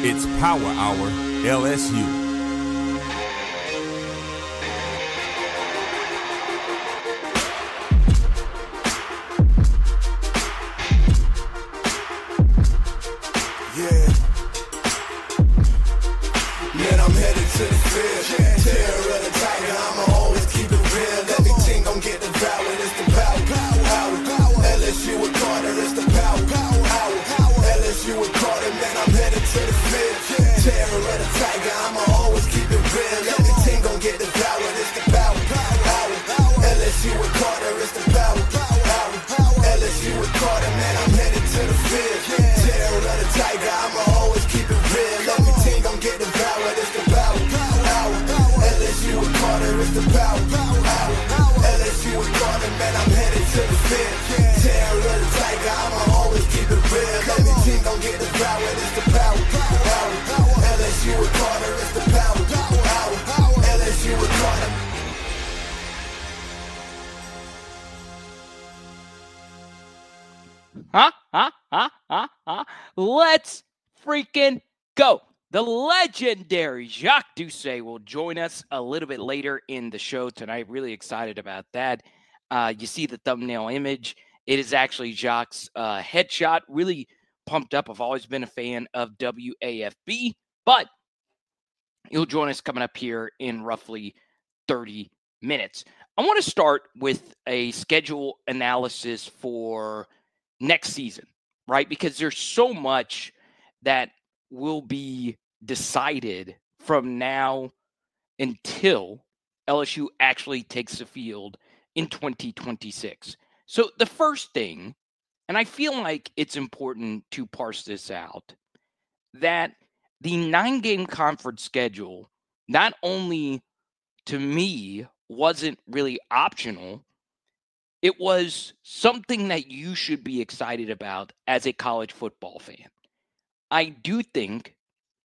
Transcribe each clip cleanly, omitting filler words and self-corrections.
It's Power Hour LSU. Let's freaking go. The legendary Jacques Doucet will join us a little bit later in the show tonight. Really excited about that. You see the thumbnail image. It is actually Jacques' headshot. Really pumped up. I've always been a fan of WAFB, but he'll join us coming up here in roughly 30 minutes. I want to start with a schedule analysis for next season, right? Because there's so much that will be decided from now until LSU actually takes the field in 2026. So the first thing, and I feel like it's important to parse this out, that the 9-game conference schedule, not only to me wasn't really optional, it was something that you should be excited about as a college football fan. I do think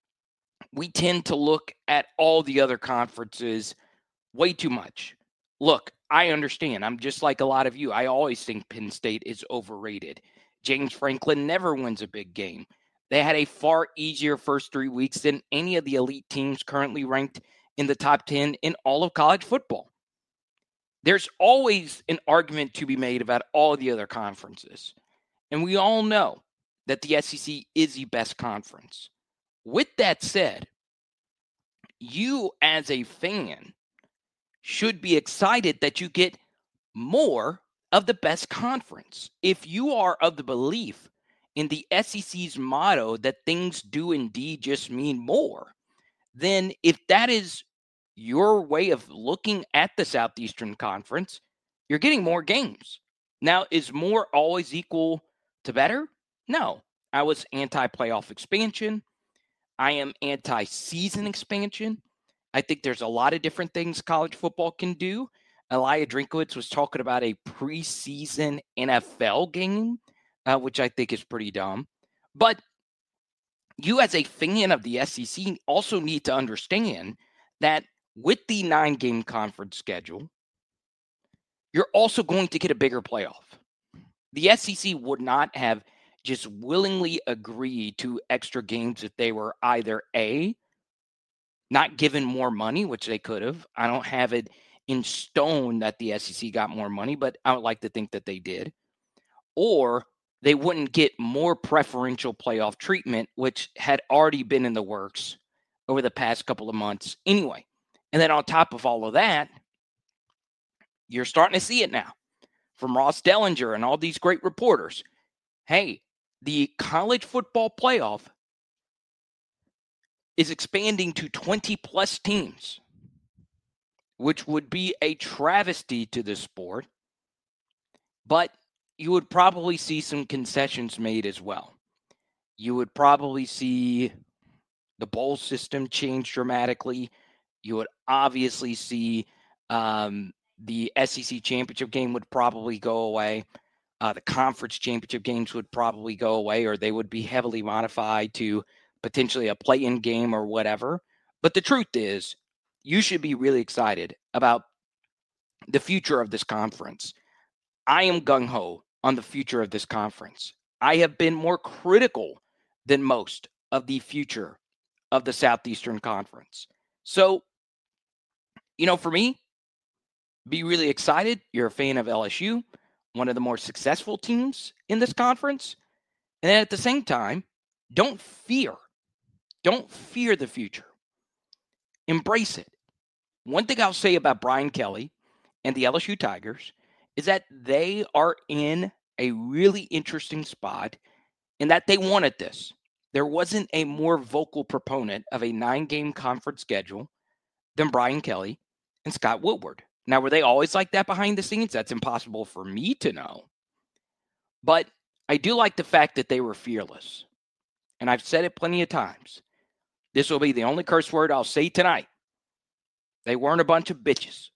we tend to look at all the other conferences way too much. Look, I understand. I'm just like a lot of you. I always think Penn State is overrated. James Franklin never wins a big game. They had a far easier first 3 weeks than any of the elite teams currently ranked in the top 10 in all of college football. There's always an argument to be made about all the other conferences. And we all know that the SEC is the best conference. With that said, you as a fan should be excited that you get more of the best conference. If you are of the belief in the SEC's motto that things do indeed just mean more, then if that is your way of looking at the Southeastern Conference, you're getting more games. Now, is more always equal to better? No. I was anti-playoff expansion. I am anti-season expansion. I think there's a lot of different things college football can do. Elia Drinkowitz was talking about a preseason NFL game, which I think is pretty dumb. But you as a fan of the SEC also need to understand that with the 9-game conference schedule, you're also going to get a bigger playoff. The SEC would not have just willingly agreed to extra games if they were either A, not given more money, which they could have. I don't have it in stone that the SEC got more money, but I would like to think that they did. Or they wouldn't get more preferential playoff treatment, which had already been in the works over the past couple of months anyway. And then on top of all of that, you're starting to see it now from Ross Dellinger and all these great reporters. Hey, the college football playoff is expanding to 20-plus teams, which would be a travesty to the sport. But you would probably see some concessions made as well. You would probably see the bowl system change dramatically. You would obviously see the SEC championship game would probably go away. The conference championship games would probably go away, or they would be heavily modified to potentially a play-in game or whatever. But the truth is, you should be really excited about the future of this conference. I am gung-ho on the future of this conference. I have been more critical than most of the future of the Southeastern Conference. So, for me, be really excited. You're a fan of LSU, one of the more successful teams in this conference. And then at the same time, don't fear the future. Embrace it. One thing I'll say about Brian Kelly and the LSU Tigers is that they are in a really interesting spot in that they wanted this. There wasn't a more vocal proponent of a 9-game conference schedule than Brian Kelly and Scott Woodward. Now, were they always like that behind the scenes? That's impossible for me to know. But I do like the fact that they were fearless. And I've said it plenty of times. This will be the only curse word I'll say tonight. They weren't a bunch of bitches.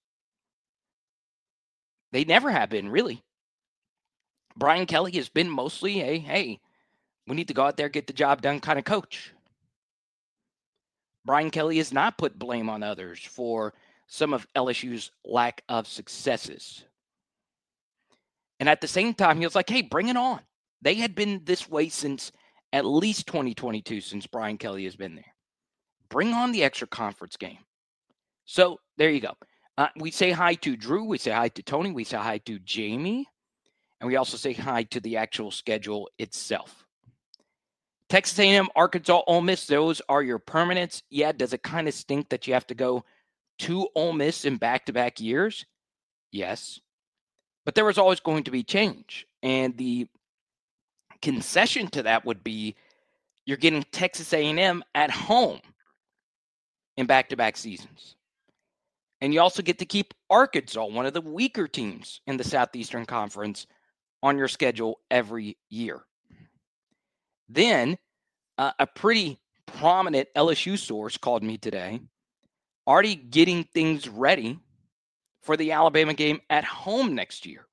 They never have been, really. Brian Kelly has been mostly a, hey, we need to go out there, get the job done kind of coach. Brian Kelly has not put blame on others for some of LSU's lack of successes. And at the same time, he was like, hey, bring it on. They had been this way since at least 2022, since Brian Kelly has been there. Bring on the extra conference game. So there you go. We say hi to Drew. We say hi to Tony. We say hi to Jamie. And we also say hi to the actual schedule itself. Texas A&M, Arkansas, Ole Miss, those are your permanents. Yeah, does it kind of stink that you have to go to Ole Miss in back-to-back years? Yes. But there was always going to be change. And the concession to that would be you're getting Texas A&M at home in back-to-back seasons. And you also get to keep Arkansas, one of the weaker teams in the Southeastern Conference, on your schedule every year. Then, a pretty prominent LSU source called me today, already getting things ready for the Alabama game at home next year.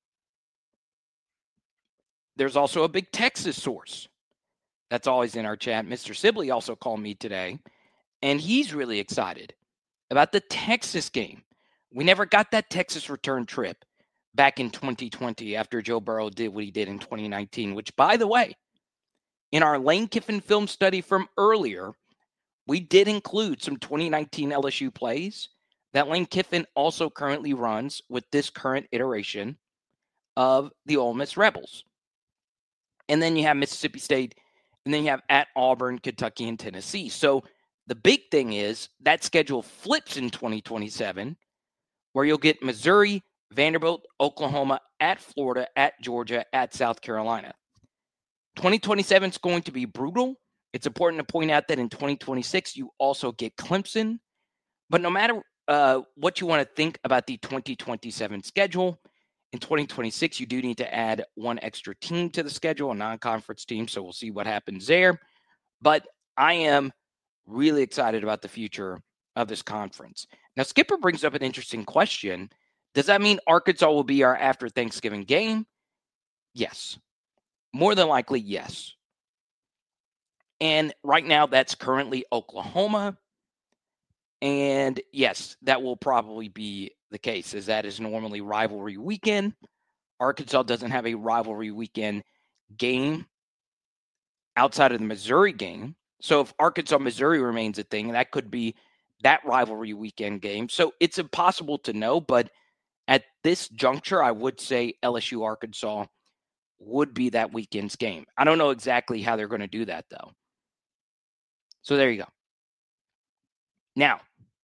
There's also a big Texas source that's always in our chat. Mr. Sibley also called me today, and he's really excited about the Texas game. We never got that Texas return trip back in 2020 after Joe Burrow did what he did in 2019, which, by the way, in our Lane Kiffin film study from earlier, we did include some 2019 LSU plays that Lane Kiffin also currently runs with this current iteration of the Ole Miss Rebels. And then you have Mississippi State, and then you have at Auburn, Kentucky, and Tennessee. So the big thing is that schedule flips in 2027, where you'll get Missouri, Vanderbilt, Oklahoma, at Florida, at Georgia, at South Carolina. 2027 is going to be brutal. It's important to point out that in 2026, you also get Clemson. But no matter what you want to think about the 2027 schedule, in 2026, you do need to add one extra team to the schedule, a non-conference team. So we'll see what happens there. But I am really excited about the future of this conference. Now, Skipper brings up an interesting question. Does that mean Arkansas will be our after Thanksgiving game? Yes. More than likely, yes. And right now, that's currently Oklahoma. And yes, that will probably be the case, as that is normally rivalry weekend. Arkansas doesn't have a rivalry weekend game outside of the Missouri game. So if Arkansas-Missouri remains a thing, that could be that rivalry weekend game. So it's impossible to know, but at this juncture, I would say LSU-Arkansas would be that weekend's game. I don't know exactly how they're going to do that, though. So there you go. Now,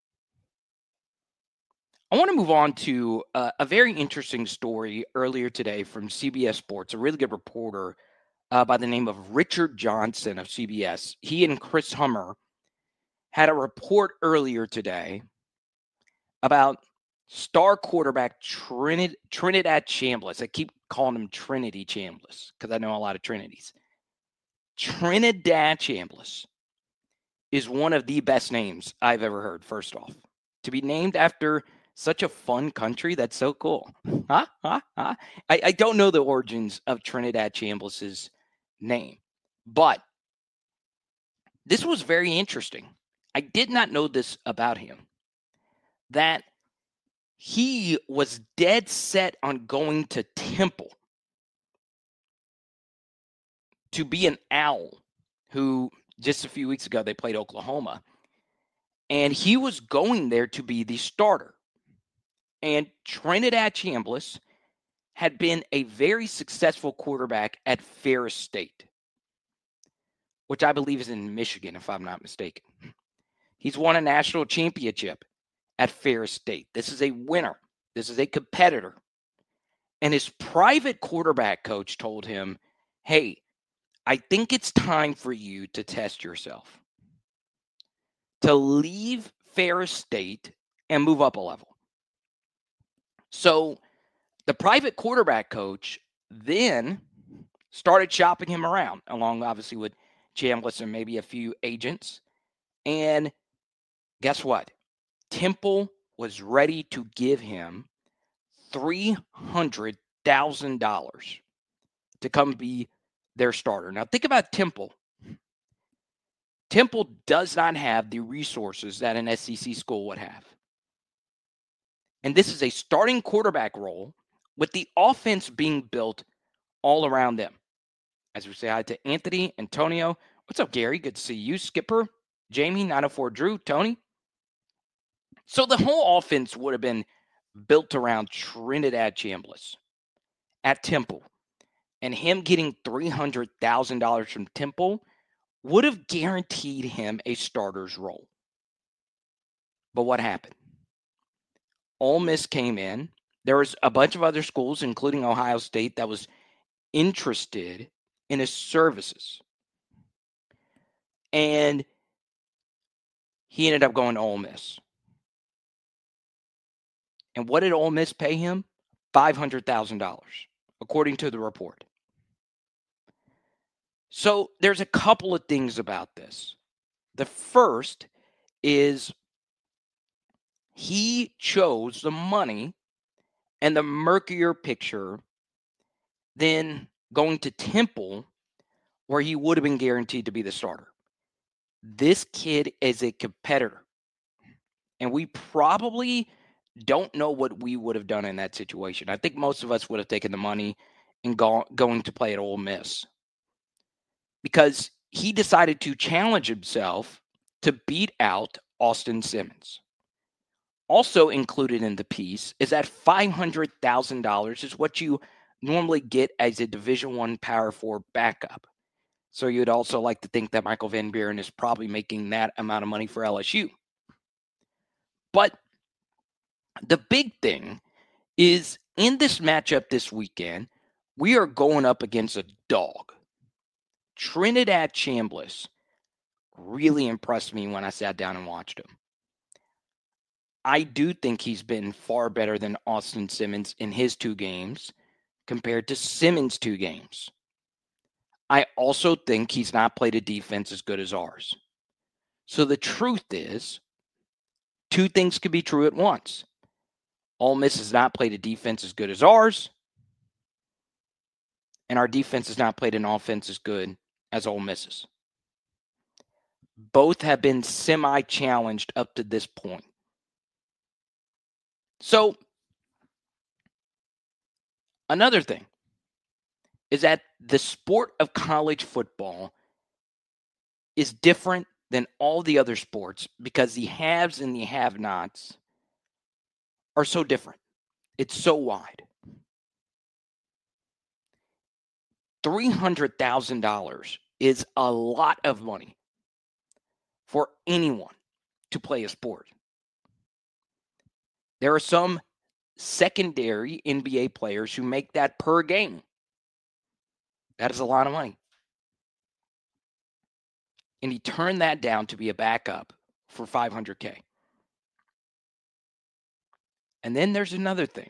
I want to move on to a very interesting story earlier today from CBS Sports, a really good reporter by the name of Richard Johnson of CBS. He and Chris Hummer had a report earlier today about star quarterback Trinidad Chambliss. I keep calling him Trinity Chambliss because I know a lot of Trinities. Trinidad Chambliss is one of the best names I've ever heard, first off. To be named after such a fun country, that's so cool. I don't know the origins of Trinidad Chambliss's name, but this was very interesting. I did not know this about him, that he was dead set on going to Temple to be an owl who just a few weeks ago, they played Oklahoma. And he was going there to be the starter. And Trinidad Chambliss had been a very successful quarterback at Ferris State, which I believe is in Michigan, if I'm not mistaken. He's won a national championship at Ferris State. This is a winner. This is a competitor. And his private quarterback coach told him, hey, I think it's time for you to test yourself, to leave Ferris State and move up a level. So the private quarterback coach then started shopping him around, along obviously with Chambliss and maybe a few agents. And guess what? Temple was ready to give him $300,000 to come be their starter. Now think about Temple. Temple does not have the resources that an SEC school would have. And this is a starting quarterback role with the offense being built all around them. As we say hi to Anthony, Antonio. What's up, Gary? Good to see you. Skipper, Jamie, 904 Drew, Tony. So the whole offense would have been built around Trinidad Chambliss at Temple. And him getting $300,000 from Temple would have guaranteed him a starter's role. But what happened? Ole Miss came in. There was a bunch of other schools, including Ohio State, that was interested in his services. And he ended up going to Ole Miss. And what did Ole Miss pay him? $500,000, according to the report. So there's a couple of things about this. The first is he chose the money and the murkier picture than going to Temple, where he would have been guaranteed to be the starter. This kid is a competitor. And we probably don't know what we would have done in that situation. I think most of us would have taken the money and going to play at Ole Miss, because he decided to challenge himself to beat out Austin Simmons. Also included in the piece is that $500,000 is what you normally get as a Division I Power 4 backup. So you'd also like to think that Michael Van Buren is probably making that amount of money for LSU. But the big thing is, in this matchup this weekend, we are going up against a dog. Trinidad Chambliss really impressed me when I sat down and watched him. I do think he's been far better than Austin Simmons in his 2 games compared to Simmons' 2 games. I also think he's not played a defense as good as ours. So the truth is, 2 things could be true at once. Ole Miss has not played a defense as good as ours, and our defense has not played an offense as good as Ole Miss's. Both have been semi-challenged up to this point. So, another thing is that the sport of college football is different than all the other sports because the haves and the have-nots are so different. It's so wide. $300,000 is a lot of money for anyone to play a sport. There are some secondary NBA players who make that per game. That is a lot of money. And he turned that down to be a backup for $500K. And then there's another thing.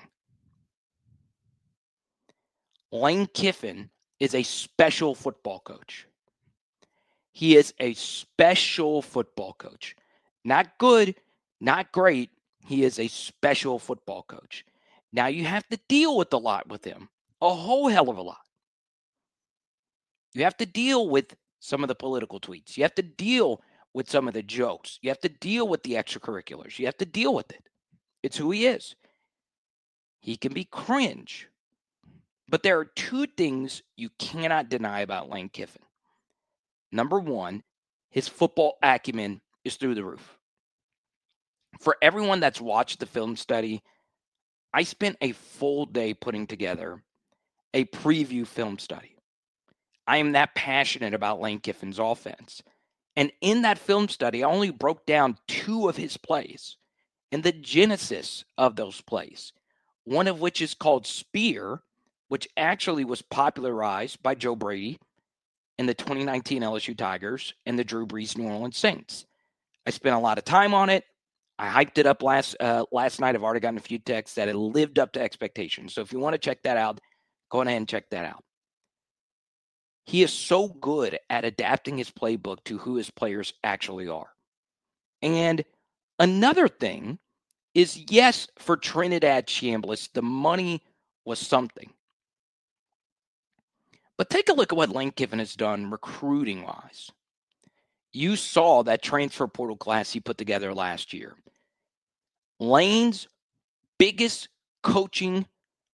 Lane Kiffin is a special football coach. He is a special football coach. Not good, not great. He is a special football coach. Now you have to deal with a lot with him. A whole hell of a lot. You have to deal with some of the political tweets. You have to deal with some of the jokes. You have to deal with the extracurriculars. You have to deal with it. It's who he is. He can be cringe. But there are 2 things you cannot deny about Lane Kiffin. Number 1, his football acumen is through the roof. For everyone that's watched the film study, I spent a full day putting together a preview film study. I am that passionate about Lane Kiffin's offense. And in that film study, I only broke down 2 of his plays and the genesis of those plays, one of which is called Spear, which actually was popularized by Joe Brady and the 2019 LSU Tigers and the Drew Brees New Orleans Saints. I spent a lot of time on it. I hyped it up last night. I've already gotten a few texts that it lived up to expectations. So if you want to check that out, go ahead and check that out. He is so good at adapting his playbook to who his players actually are. And another thing is, yes, for Trinidad Chambliss, the money was something. But take a look at what Lane Kiffin has done recruiting-wise. You saw that transfer portal class he put together last year. Lane's biggest coaching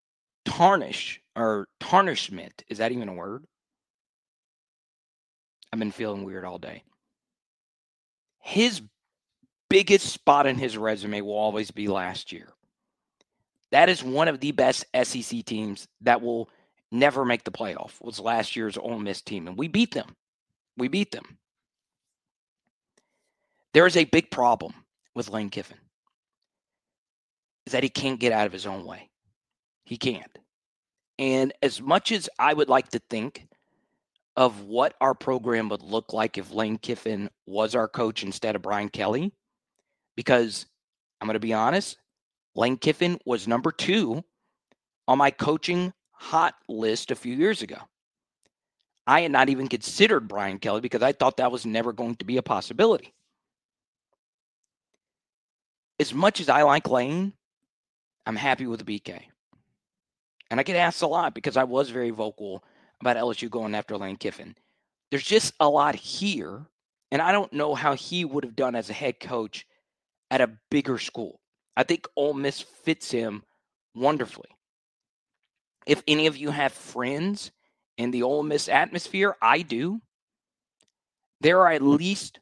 tarnishment, is that even a word? I've been feeling weird all day. His biggest spot in his resume will always be last year. That is one of the best SEC teams that will never make the playoff, was last year's Ole Miss team, and we beat them. There is a big problem with Lane Kiffin, is that he can't get out of his own way. He can't. And as much as I would like to think of what our program would look like if Lane Kiffin was our coach instead of Brian Kelly, because I'm going to be honest, Lane Kiffin was number 2 on my coaching hot list a few years ago. I had not even considered Brian Kelly because I thought that was never going to be a possibility. As much as I like Lane, I'm happy with the BK. And I get asked a lot because I was very vocal about LSU going after Lane Kiffin. There's just a lot here, and I don't know how he would have done as a head coach at a bigger school. I think Ole Miss fits him wonderfully. If any of you have friends in the Ole Miss atmosphere, I do. There are at least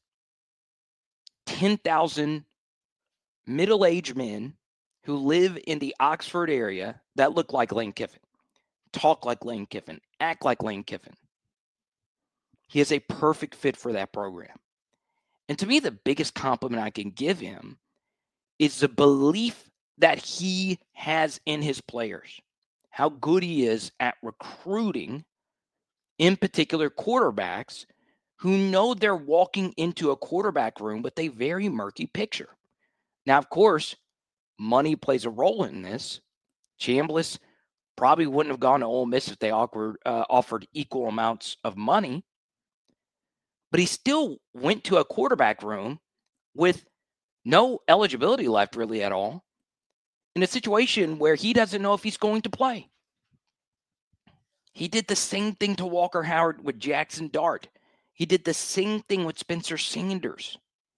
10,000 middle-aged men who live in the Oxford area that look like Lane Kiffin, talk like Lane Kiffin, act like Lane Kiffin. He is a perfect fit for that program. And to me, the biggest compliment I can give him is the belief that he has in his players, how good he is at recruiting, in particular quarterbacks who know they're walking into a quarterback room with a very murky picture. Now, of course, money plays a role in this. Chambliss probably wouldn't have gone to Ole Miss if they offered equal amounts of money. But he still went to a quarterback room with no eligibility left really at all in a situation where he doesn't know if he's going to play. He did the same thing to Walker Howard with Jackson Dart. He did the same thing with Spencer Sanders.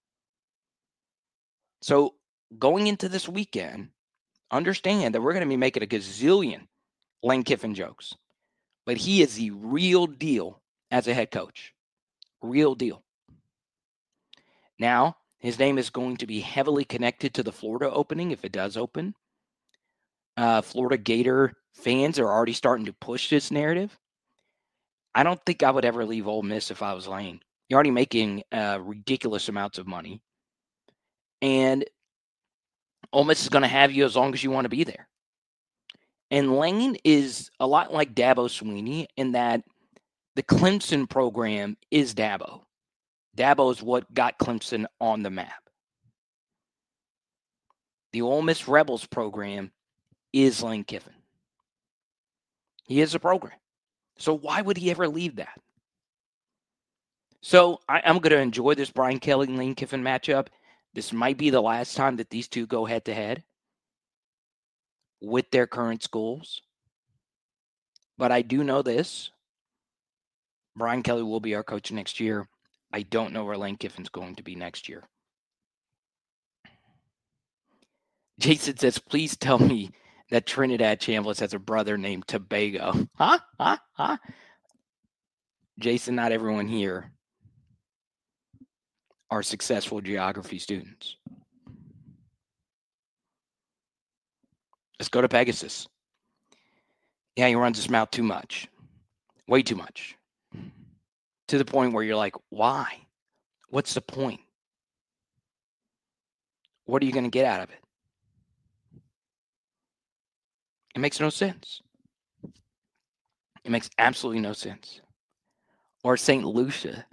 So going into this weekend, understand that we're going to be making a gazillion Lane Kiffin jokes. But he is the real deal as a head coach. Real deal. Now, his name is going to be heavily connected to the Florida opening if it does open. Florida Gator fans are already starting to push this narrative. I don't think I would ever leave Ole Miss if I was Lane. You're already making ridiculous amounts of money. And Ole Miss is going to have you as long as you want to be there. And Lane is a lot like Dabo Swinney in that the Clemson program is Dabo. Dabo is what got Clemson on the map. The Ole Miss Rebels program is Lane Kiffin. He is a program. So why would he ever leave that? So I'm going to enjoy this Brian Kelly and Lane Kiffin matchup. This might be the last time that these two go head-to-head with their current schools. But I do know this. Brian Kelly will be our coach next year. I don't know where Lane Kiffin's going to be next year. Jason says, please tell me that Trinidad Chambliss has a brother named Tobago. Huh? Jason, not everyone here are successful geography students. Let's go to Pegasus. Yeah, he runs his mouth too much. Way too much. To the point where you're like, why? What's the point? What are you going to get out of it? It makes no sense. It makes absolutely no sense. Or St. Lucia.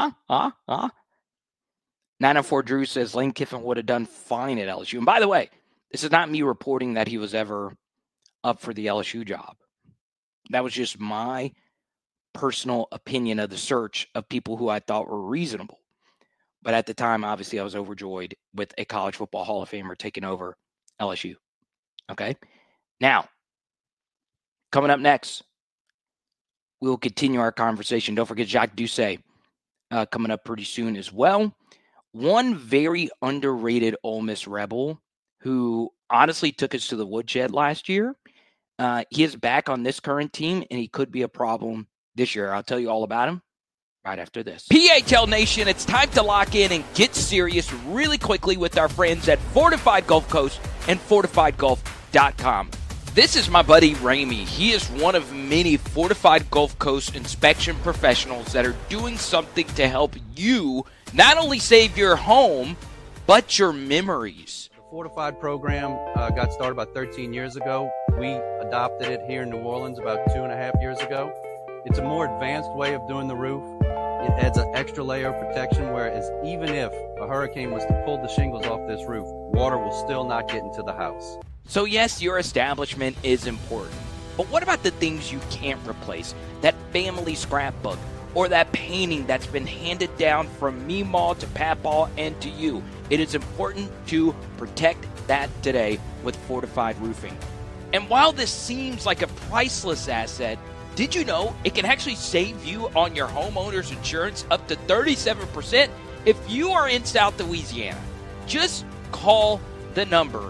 904 Drew says Lane Kiffin would have done fine at LSU. And by the way, this is not me reporting that he was ever up for the LSU job. That was just my personal opinion of the search of people who I thought were reasonable. But at the time, obviously, I was overjoyed with a college football Hall of Famer taking over LSU. Okay? Now, coming up next, we'll continue our conversation. Don't forget Jacques Doucet coming up pretty soon as well. One very underrated Ole Miss Rebel who honestly took us to the woodshed last year. He is back on this current team, and he could be a problem this year. I'll tell you all about him right after this. PHL Nation, it's time to lock in and get serious really quickly with our friends at Fortified Gulf Coast and FortifiedGulf.com. This is my buddy Ramey. He is one of many Fortified Gulf Coast inspection professionals that are doing something to help you not only save your home, but your memories. The Fortified program got started about 13 years ago. We adopted it here in New Orleans about 2.5 years ago. It's a more advanced way of doing the roof. It adds an extra layer of protection, whereas even if a hurricane was to pull the shingles off this roof, water will still not get into the house. So yes, your establishment is important, but what about the things you can't replace? That family scrapbook or that painting that's been handed down from Meemaw to Papaw and to you. It is important to protect that today with Fortified Roofing. And while this seems like a priceless asset, did you know it can actually save you on your homeowner's insurance up to 37% if you are in South Louisiana? Just call the number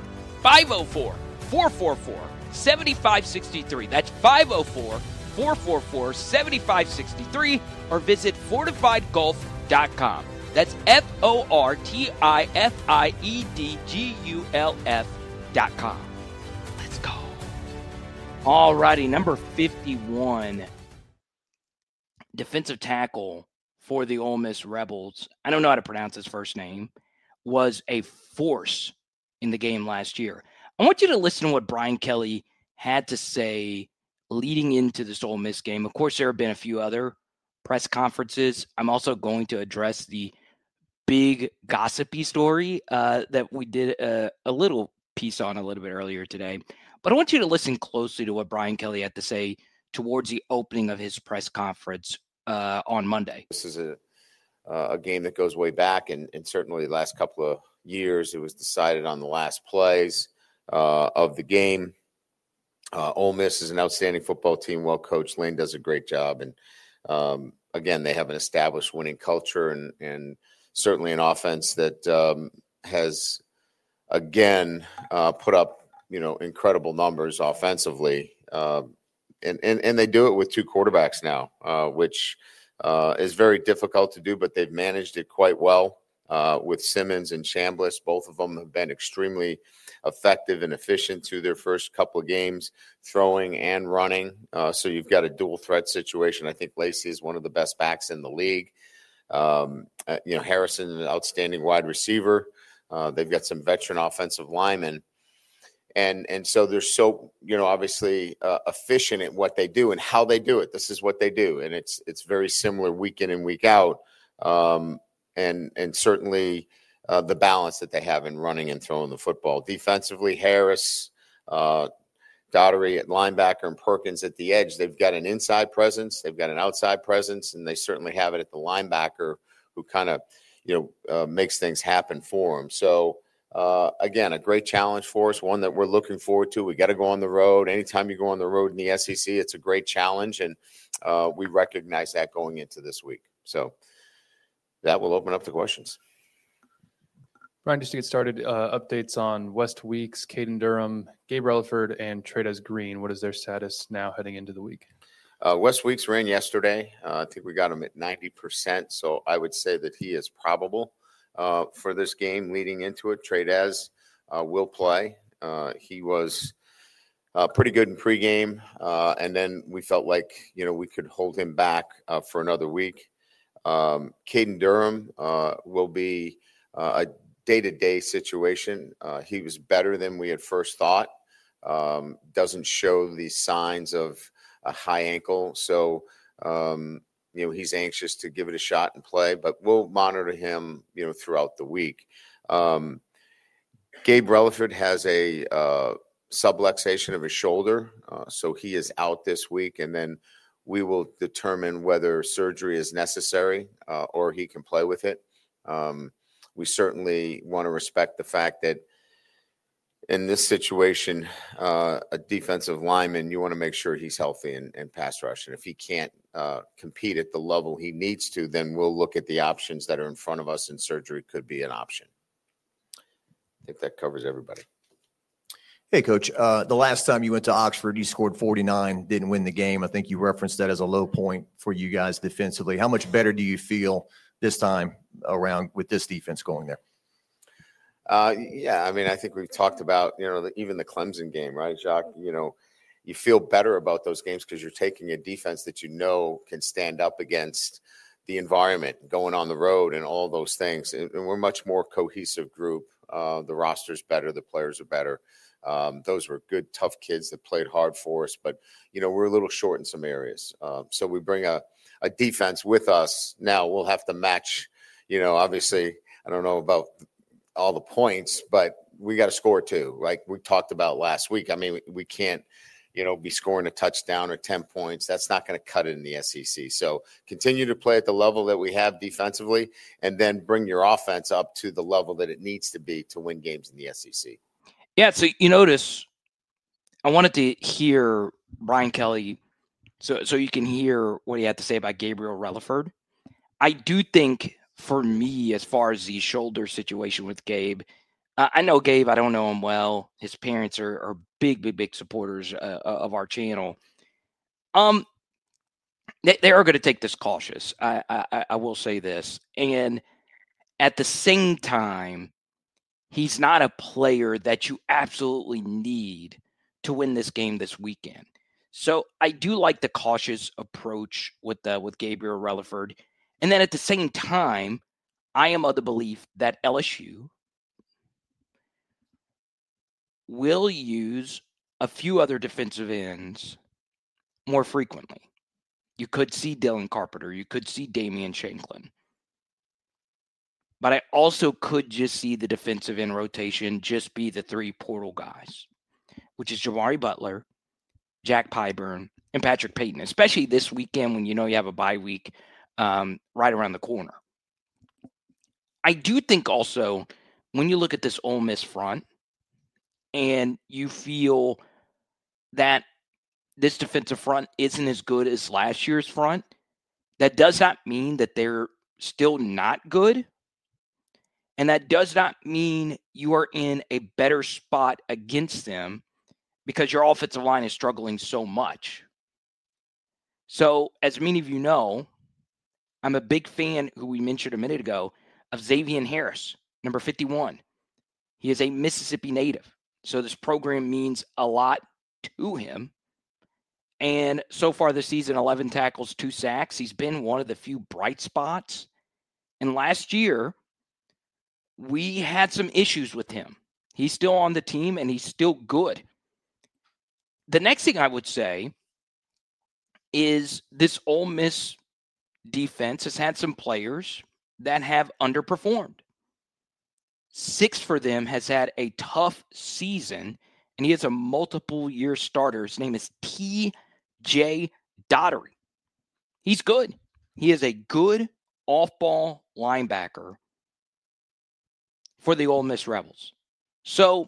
504-444-7563. That's 504-444-7563 or visit FortifiedGulf.com. That's FortifiedGulf.com. Let's go. All righty, number 51, defensive tackle for the Ole Miss Rebels. I don't know how to pronounce his first name. Was a force in the game last year. I want you to listen to what Brian Kelly had to say leading into this Ole Miss game. Of course, there have been a few other press conferences. I'm also going to address the big gossipy story that we did a little piece on a little bit earlier today. But I want you to listen closely to what Brian Kelly had to say towards the opening of his press conference on Monday. This is a game that goes way back, and certainly the last couple of years, it was decided on the last plays of the game. Ole Miss is an outstanding football team, well coached. Lane does a great job, and again, they have an established winning culture, and certainly an offense that has again put up incredible numbers offensively, and they do it with two quarterbacks now, which is very difficult to do, but they've managed it quite well. With Simmons and Chambliss, both of them have been extremely effective and efficient through their first couple of games, throwing and running. So you've got a dual threat situation. I think Lacey is one of the best backs in the league. Harrison, an outstanding wide receiver. They've got some veteran offensive linemen. And so they're so, obviously efficient at what they do and how they do it. This is what they do. And it's very similar week in and week out. And certainly the balance that they have in running and throwing the football. Defensively, Harris, Daughtery at linebacker, and Perkins at the edge. They've got an inside presence. They've got an outside presence, and they certainly have it at the linebacker who kind of, makes things happen for them. So, again, a great challenge for us, one that we're looking forward to. We got to go on the road. Anytime you go on the road in the SEC, it's a great challenge, and we recognize that going into this week. So that will open up the questions. Brian, just to get started, updates on West Weeks, Caden Durham, Gabe Relaford, and Trey'Dez Green. What is their status now heading into the week? West Weeks ran yesterday. I think we got him at 90%, so I would say that he is probable. for this game leading into it. Tradez will play. He was pretty good in pregame, and then we felt like we could hold him back for another week. Caden Durham will be a day-to-day situation. He was better than we had first thought. Doesn't show the signs of a high ankle, so he's anxious to give it a shot and play. But we'll monitor him, throughout the week. Gabe Relaford has a subluxation of his shoulder, so he is out this week, and then we will determine whether surgery is necessary or he can play with it. We certainly want to respect the fact that in this situation, a defensive lineman, you want to make sure he's healthy and pass rush. And if he can't compete at the level he needs to, then we'll look at the options that are in front of us, and surgery could be an option. I think that covers everybody. Hey, Coach, the last time you went to Oxford, you scored 49, didn't win the game. I think you referenced that as a low point for you guys defensively. How much better do you feel this time around with this defense going there? Yeah, I mean, I think we've talked about, even the Clemson game, right, Jacques? You feel better about those games because you're taking a defense that can stand up against the environment, going on the road and all those things. And we're a much more cohesive group. The roster's better. The players are better. Those were good, tough kids that played hard for us. But, we're a little short in some areas. So we bring a defense with us. Now we'll have to match, obviously, I don't know about all the points, but we got to score too. Like we talked about last week. I mean, we can't, be scoring a touchdown or 10 points. That's not going to cut it in the SEC. So continue to play at the level that we have defensively, and then bring your offense up to the level that it needs to be to win games in the SEC. Yeah, so you notice I wanted to hear Brian Kelly so you can hear what he had to say about Gabriel Relaford. I do think for me, as far as the shoulder situation with Gabe, I know Gabe, I don't know him well. His parents are big supporters of our channel. They are going to take this cautious. I will say this. And at the same time, he's not a player that you absolutely need to win this game this weekend. So I do like the cautious approach with Gabriel Relaford. And then at the same time, I am of the belief that LSU will use a few other defensive ends more frequently. You could see Dylan Carpenter. You could see Damian Shanklin. But I also could just see the defensive end rotation just be the three portal guys, which is Jabari Butler, Jack Pyburn, and Patrick Payton, especially this weekend when you have a bye week right around the corner. I do think also when you look at this Ole Miss front and you feel that this defensive front isn't as good as last year's front, that does not mean that they're still not good. And that does not mean you are in a better spot against them because your offensive line is struggling so much. So, as many of you know, I'm a big fan, who we mentioned a minute ago, of Xavier Harris, number 51. He is a Mississippi native. So this program means a lot to him. And so far this season, 11 tackles, 2 sacks. He's been one of the few bright spots. And last year, we had some issues with him. He's still on the team, and he's still good. The next thing I would say is this Ole Miss defense has had some players that have underperformed. 6 for them has had a tough season, and he is a multiple-year starter. His name is T.J. Daugherty. He's good. He is a good off-ball linebacker for the Ole Miss Rebels. So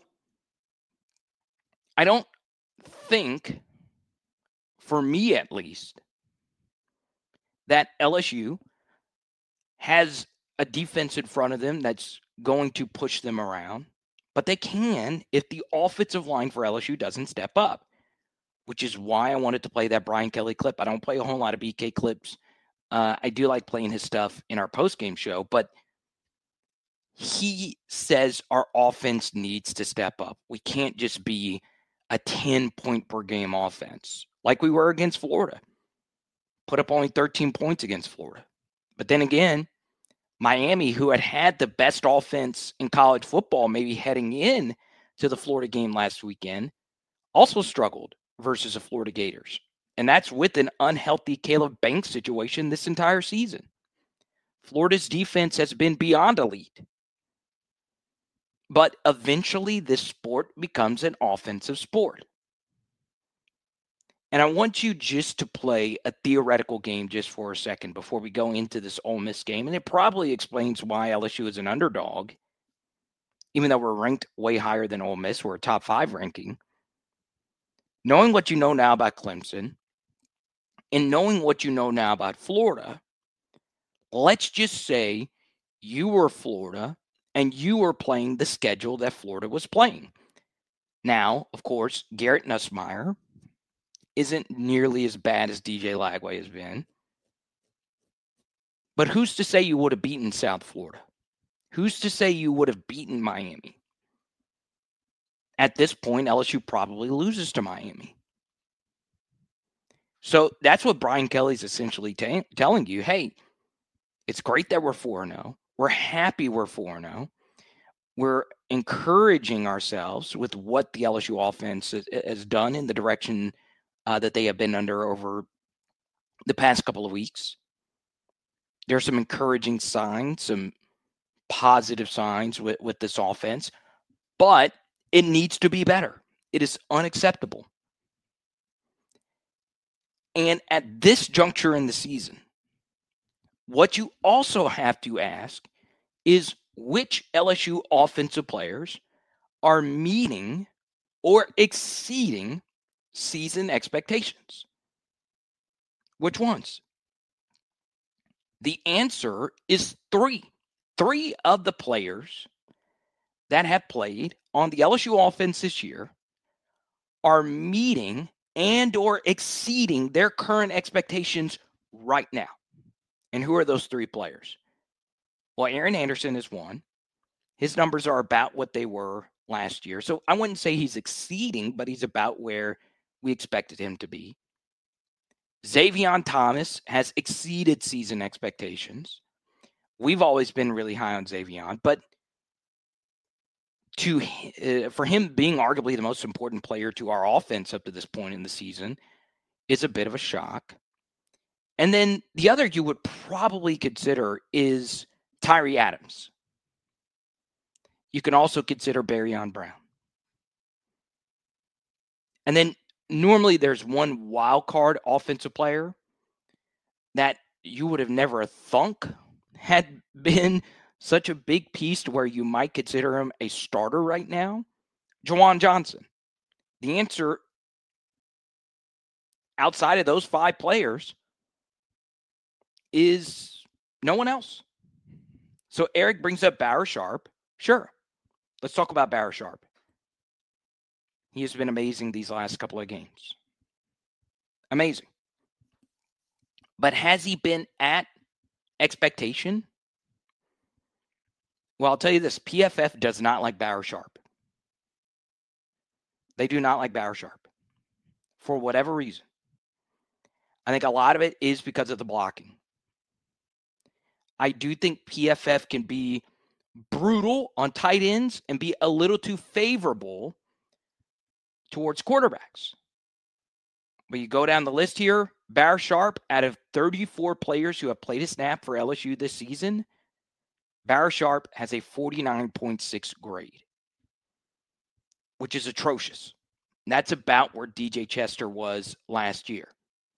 I don't think, for me at least, that LSU has a defense in front of them that's going to push them around, but they can if the offensive line for LSU doesn't step up, which is why I wanted to play that Brian Kelly clip. I don't play a whole lot of BK clips. I do like playing his stuff in our post-game show, but he says our offense needs to step up. We can't just be a 10-point per game offense like we were against Florida. Put up only 13 points against Florida. But then again, Miami, who had the best offense in college football, maybe heading in to the Florida game last weekend, also struggled versus the Florida Gators. And that's with an unhealthy Caleb Banks situation this entire season. Florida's defense has been beyond elite. But eventually, this sport becomes an offensive sport. And I want you just to play a theoretical game just for a second before we go into this Ole Miss game. And it probably explains why LSU is an underdog, even though we're ranked way higher than Ole Miss. We're a top 5 ranking. Knowing what you know now about Clemson and knowing what you know now about Florida, let's just say you were Florida and you were playing the schedule that Florida was playing. Now, of course, Garrett Nussmeier isn't nearly as bad as DJ Lagway has been. But who's to say you would have beaten South Florida? Who's to say you would have beaten Miami? At this point, LSU probably loses to Miami. So that's what Brian Kelly's essentially telling you. Hey, it's great that we're 4-0. We're happy we're 4-0. We're encouraging ourselves with what the LSU offense has done in the direction that they have been under over the past couple of weeks. There are some encouraging signs, some positive signs with this offense, but it needs to be better. It is unacceptable. And at this juncture in the season, what you also have to ask is which LSU offensive players are meeting or exceeding season expectations. Which ones? The answer is 3. 3 of the players that have played on the LSU offense this year are meeting and or exceeding their current expectations right now. And who are those 3 players? Well, Aaron Anderson is one. His numbers are about what they were last year. So I wouldn't say he's exceeding, but he's about where we expected him to be. Xavion Thomas has exceeded season expectations. We've always been really high on Xavion, but for him being arguably the most important player to our offense up to this point in the season is a bit of a shock. And then the other you would probably consider is Tyree Adams. You can also consider Barryon Brown. And then normally there's one wild card offensive player that you would have never thunk had been such a big piece to where you might consider him a starter right now. Juwan Johnson. The answer outside of those 5 players is no one else. So Eric brings up Barrett Sharp. Sure. Let's talk about Barrett Sharp. He has been amazing these last couple of games. Amazing. But has he been at expectation? Well, I'll tell you this. PFF does not like Barrett Sharp. They do not like Barrett Sharp. For whatever reason. I think a lot of it is because of the blocking. I do think PFF can be brutal on tight ends and be a little too favorable towards quarterbacks. But you go down the list here, Barrett Sharp, out of 34 players who have played a snap for LSU this season, Barrett Sharp has a 49.6 grade, which is atrocious. And that's about where DJ Chester was last year.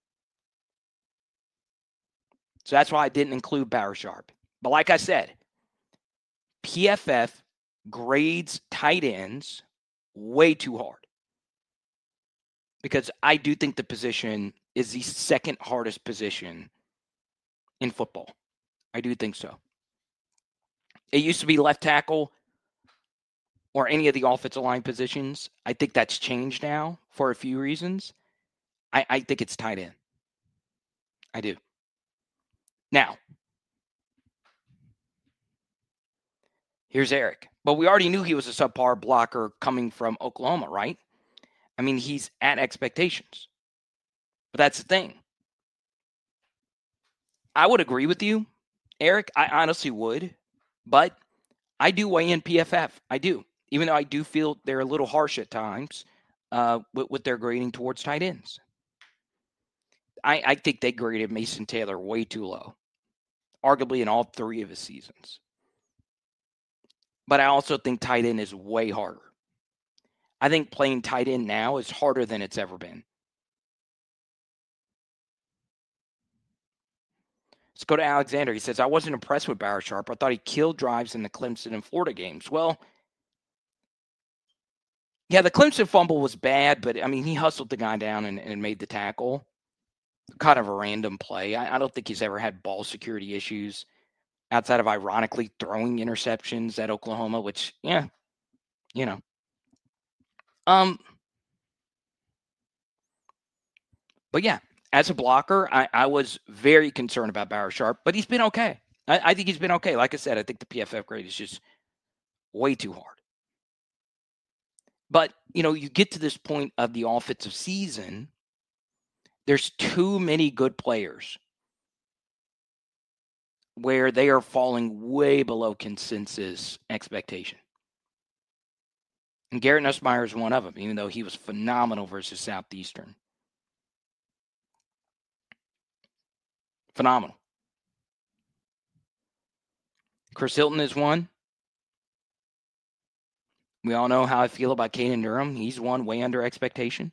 So that's why I didn't include Barrett Sharp. But like I said, PFF grades tight ends way too hard. Because I do think the position is the second hardest position in football. I do think so. It used to be left tackle or any of the offensive line positions. I think that's changed now for a few reasons. I think it's tight end. I do. Now, Here's Eric. But we already knew he was a subpar blocker coming from Oklahoma, right? I mean, he's at expectations. But that's the thing. I would agree with you, Eric. I honestly would. But I do weigh in PFF. I do. Even though I do feel they're a little harsh at times with their grading towards tight ends. I think they graded Mason Taylor way too low, arguably in all 3 of his seasons. But I also think tight end is way harder. I think playing tight end now is harder than it's ever been. Let's go to Alexander. He says, I wasn't impressed with Barrett Sharp. I thought he killed drives in the Clemson and Florida games. Well, yeah, the Clemson fumble was bad, but, I mean, he hustled the guy down and made the tackle. Kind of a random play. I don't think he's ever had ball security issues outside of ironically throwing interceptions at Oklahoma, which, yeah, you know. But, yeah, as a blocker, I was very concerned about Barrett Sharp, but he's been okay. I think he's been okay. Like I said, I think the PFF grade is just way too hard. But, you know, you get to this point of the offensive season, there's too many good players where they are falling way below consensus expectation. And Garrett Nussmeier is one of them, even though he was phenomenal versus Southeastern. Phenomenal. Chris Hilton is one. We all know how I feel about Caden Durham. He's one way under expectation.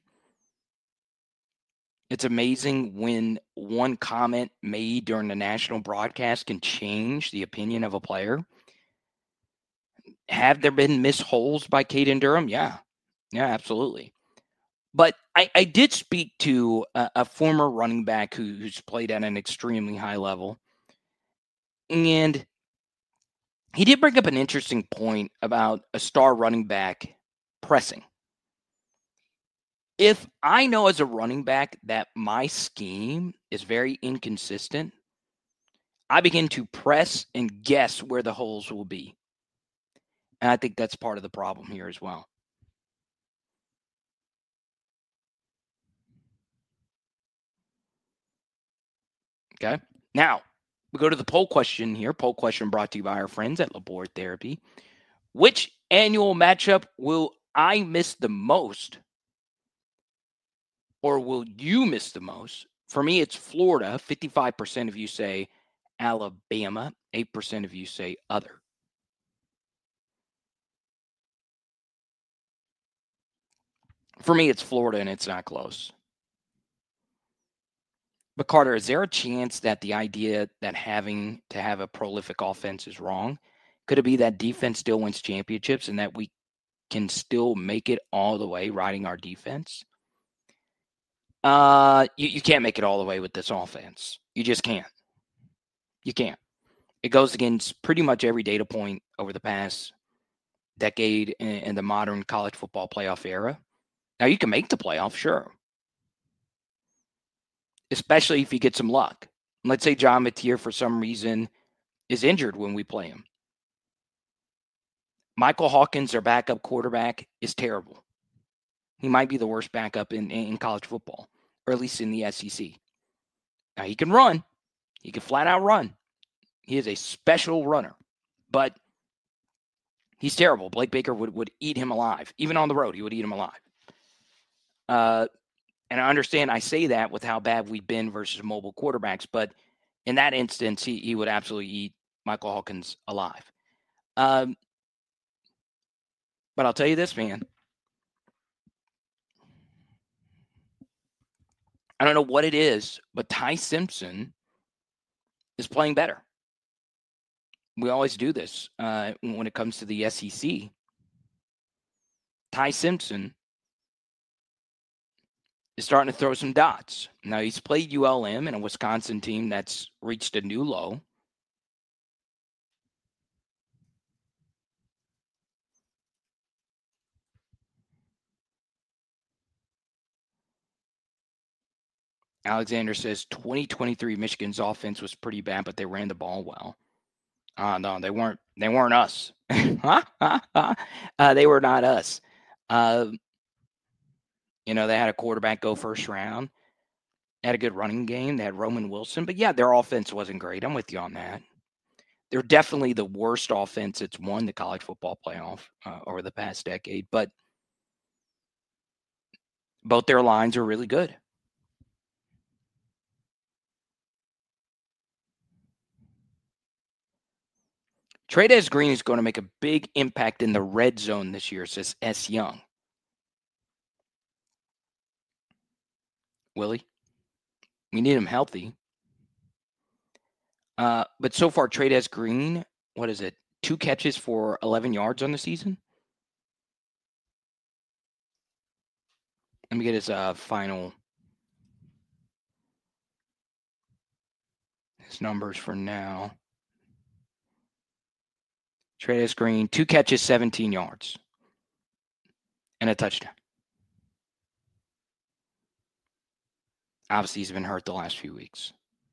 It's amazing when one comment made during the national broadcast can change the opinion of a player. Have there been missed holes by Caden Durham? Yeah, absolutely. But I did speak to a former running back who's played at an extremely high level. And he did bring up an interesting point about a star running back pressing. If I know as a running back that my scheme is very inconsistent, I begin to press and guess where the holes will be. And I think that's part of the problem here as well. Okay. Now, we go to the poll question here. Poll question brought to you by our friends at Labor Therapy. Which annual matchup will I miss the most? Or will you miss the most? For me, it's Florida. 55% of you say Alabama. 8% of you say other. For me, it's Florida, and it's not close. But Carter, is there a chance that the idea that having to have a prolific offense is wrong? Could it be that defense still wins championships and that we can still make it all the way riding our defense? You can't make it all the way with this offense. You just can't. You can't. It goes against pretty much every data point over the past decade in the modern college football playoff era. Now, you can make the playoff, sure. Especially if you get some luck. Let's say John Mateer, for some reason, is injured when we play him. Michael Hawkins, their backup quarterback, is terrible. He might be the worst backup in college football, or at least in the SEC. Now, he can run. He can flat out run. He is a special runner, but he's terrible. Blake Baker would eat him alive. Even on the road, he would eat him alive. And I understand I say that with how bad we've been versus mobile quarterbacks, but in that instance, he would absolutely eat Michael Hawkins alive. But I'll tell you this, man. I don't know what it is, but Ty Simpson is playing better. We always do this when it comes to the SEC. Ty Simpson is starting to throw some dots. Now, he's played ULM and a Wisconsin team that's reached a new low. Alexander says 2023 Michigan's offense was pretty bad, but they ran the ball well. No, they weren't. They weren't us. They were not us. They had a quarterback go first round. They had a good running game. They had Roman Wilson. But, yeah, their offense wasn't great. I'm with you on that. They're definitely the worst offense that's won the college football playoff over the past decade. But both their lines are really good. Trey'Dez Green is going to make a big impact in the red zone this year, says S. Young. Willie, we need him healthy. But so far, Trey'Dez Green, 2 catches for 11 yards on the season? Let me get his his numbers for now. Trey'Dez Green, 2 catches, 17 yards, and a touchdown. Obviously, he's been hurt the last few weeks.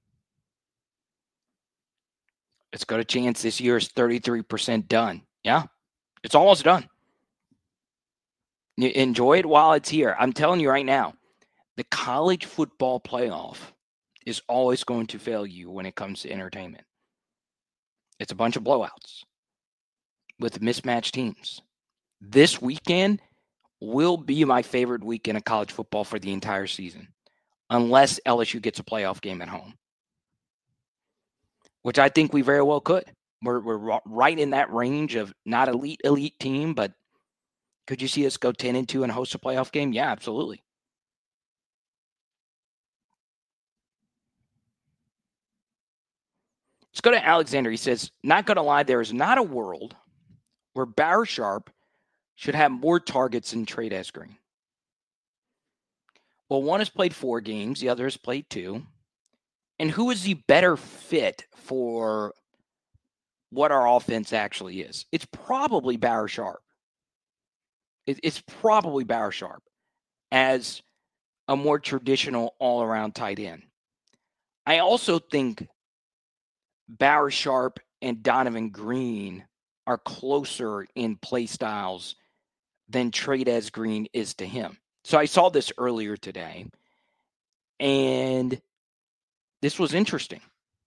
Let's go to Chance. This year is 33% done. Yeah, it's almost done. You enjoy it while it's here. I'm telling you right now, the college football playoff is always going to fail you when it comes to entertainment. It's a bunch of blowouts with mismatched teams. This weekend will be my favorite weekend of college football for the entire season, unless LSU gets a playoff game at home, which I think we very well could. We're right in that range of not elite team, but could you see us go 10-2 and host a playoff game? Yeah, absolutely. Let's go to Alexander. He says, not going to lie, there is not a world where Barry Sharp should have more targets than Trey'Dez Green. Well, one has played 4 games. The other has played 2. And who is the better fit for what our offense actually is? It's probably Barry Sharp. It's probably Barry Sharp as a more traditional all-around tight end. I also think Barry Sharp and Donovan Green are closer in play styles than Trey'Dez Green is to him. So I saw this earlier today, and this was interesting.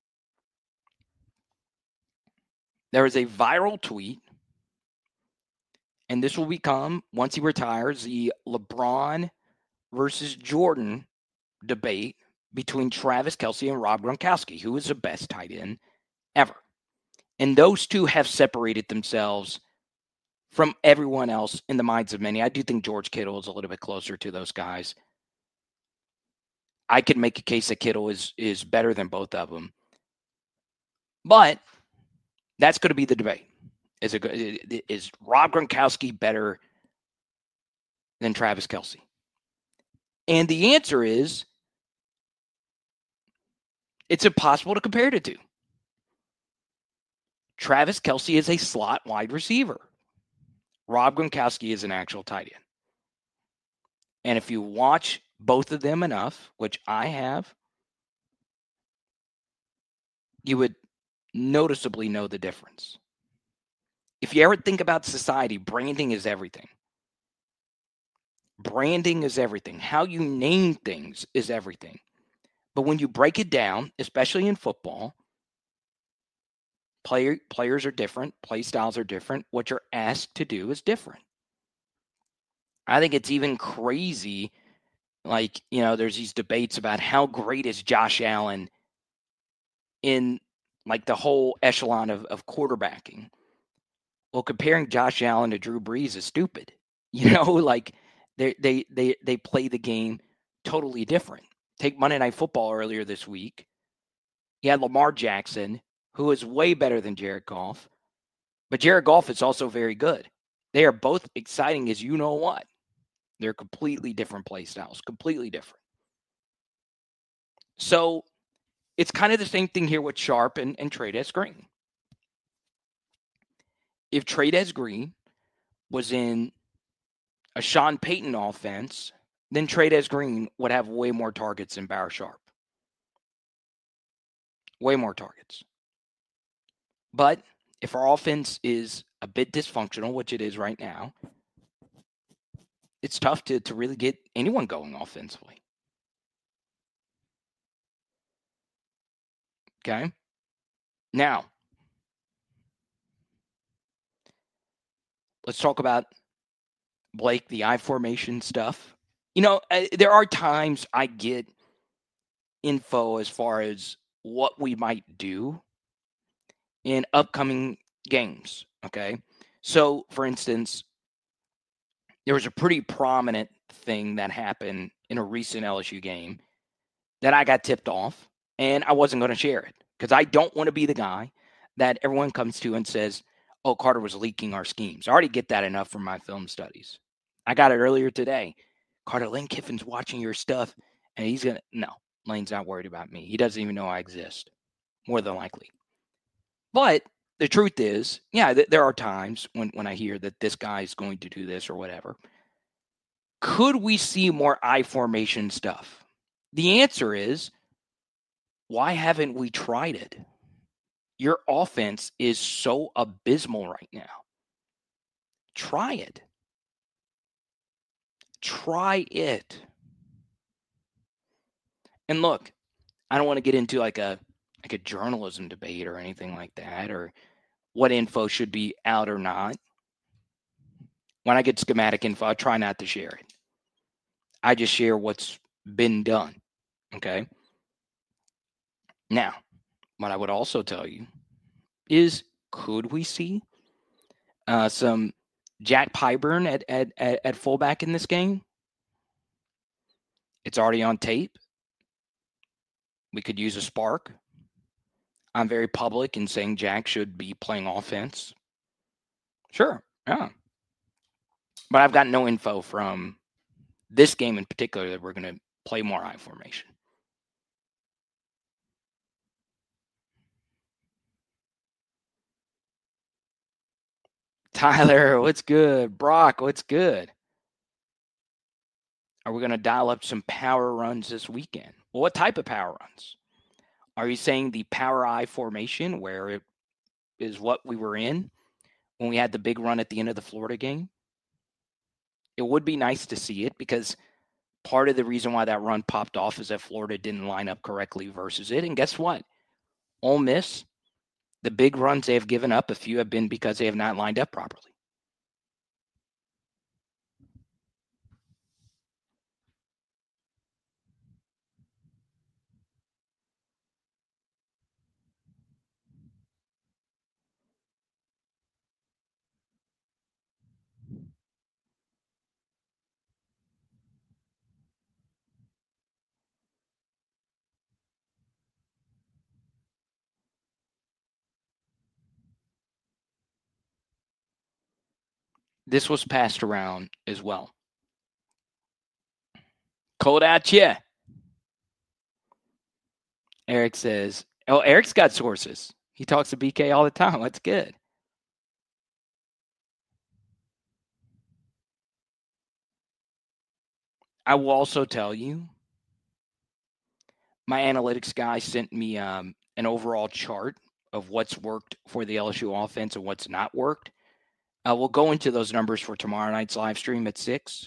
There is a viral tweet, and this will become, once he retires, the LeBron versus Jordan debate between Travis Kelce and Rob Gronkowski, who is the best tight end ever. And those two have separated themselves from everyone else in the minds of many. I do think George Kittle is a little bit closer to those guys. I could make a case that Kittle is better than both of them. But that's going to be the debate. Is Rob Gronkowski better than Travis Kelce? And the answer is, it's impossible to compare the two. Travis Kelce is a slot wide receiver. Rob Gronkowski is an actual tight end. And if you watch both of them enough, which I have, you would noticeably know the difference. If you ever think about society, branding is everything. Branding is everything. How you name things is everything. But when you break it down, especially in football, players are different. Play styles are different. What you're asked to do is different. I think it's even crazy. Like, there's these debates about how great is Josh Allen in like the whole echelon of quarterbacking. Well, comparing Josh Allen to Drew Brees is stupid. Like they play the game totally different. Take Monday Night Football earlier this week. You had Lamar Jackson, who is way better than Jared Goff. But Jared Goff is also very good. They are both exciting as you know what. They're completely different play styles, completely different. So it's kind of the same thing here with Sharp and Trey'Dez Green. If Trey'Dez Green was in a Sean Payton offense, then Trey'Dez Green would have way more targets than Barry Sharp. Way more targets. But if our offense is a bit dysfunctional, which it is right now, it's tough to really get anyone going offensively. Okay? Now, let's talk about Blake, the I formation stuff. There are times I get info as far as what we might do in upcoming games. Okay. So, for instance, there was a pretty prominent thing that happened in a recent LSU game that I got tipped off, and I wasn't going to share it because I don't want to be the guy that everyone comes to and says, oh, Carter was leaking our schemes. I already get that enough from my film studies. I got it earlier today. Carter, Lane Kiffin's watching your stuff, and he's going to – no, Lane's not worried about me. He doesn't even know I exist, more than likely. But the truth is, yeah, there are times when I hear that this guy is going to do this or whatever. Could we see more I formation stuff? The answer is, why haven't we tried it? Your offense is so abysmal right now. Try it. Try it. And look, I don't want to get into like a journalism debate or anything like that, or what info should be out or not. When I get schematic info, I try not to share it. I just share what's been done. Okay? Now, what I would also tell you is, could we see some Jack Pyburn at fullback in this game? It's already on tape. We could use a spark. I'm very public in saying Jack should be playing offense. Sure, yeah. But I've got no info from this game in particular that we're going to play more I formation. Tyler, what's good? Brock, what's good? Are we going to dial up some power runs this weekend? Well, what type of power runs? Are you saying the power I formation, where it is what we were in when we had the big run at the end of the Florida game? It would be nice to see it, because part of the reason why that run popped off is that Florida didn't line up correctly versus it. And guess what? Ole Miss, the big runs they have given up, a few have been because they have not lined up properly. This was passed around as well. Cold at ya. Eric says, oh, Eric's got sources. He talks to BK all the time. That's good. I will also tell you, my analytics guy sent me an overall chart of what's worked for the LSU offense and what's not worked. We'll go into those numbers for tomorrow night's live stream at 6.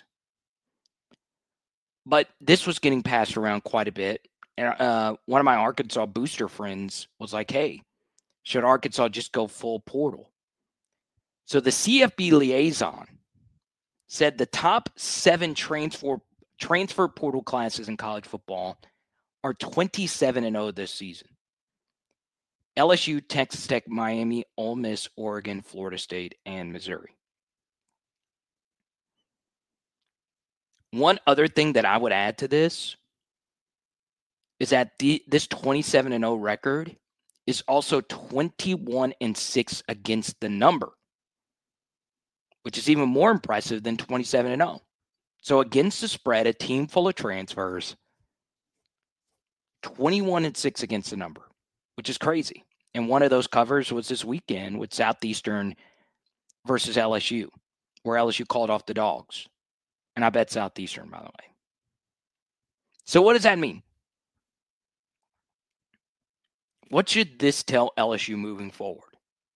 But this was getting passed around quite a bit. And one of my Arkansas booster friends was like, hey, should Arkansas just go full portal? So the CFB liaison said the top 7 transfer portal classes in college football are 27-0 this season. LSU, Texas Tech, Miami, Ole Miss, Oregon, Florida State, and Missouri. One other thing that I would add to this is that this 27-0 record is also 21-6 against the number, which is even more impressive than 27-0. So against the spread, a team full of transfers, 21-6 against the number, which is crazy. And one of those covers was this weekend with Southeastern versus LSU, where LSU called off the dogs. And I bet Southeastern, by the way. So what does that mean? What should this tell LSU moving forward?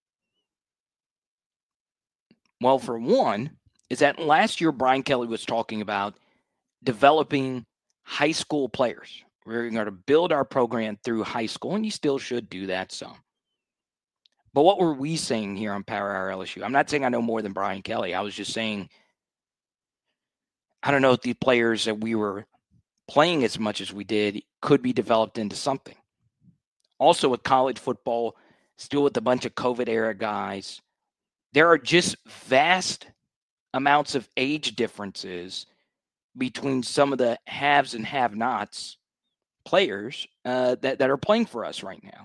Well, for one, is that last year Brian Kelly was talking about developing high school players. We're going to build our program through high school, and you still should do that some. But what were we saying here on Power Hour LSU? I'm not saying I know more than Brian Kelly. I was just saying, I don't know if the players that we were playing as much as we did could be developed into something. Also with college football, still with a bunch of COVID era guys, there are just vast amounts of age differences between some of the haves and have-nots players that are playing for us right now.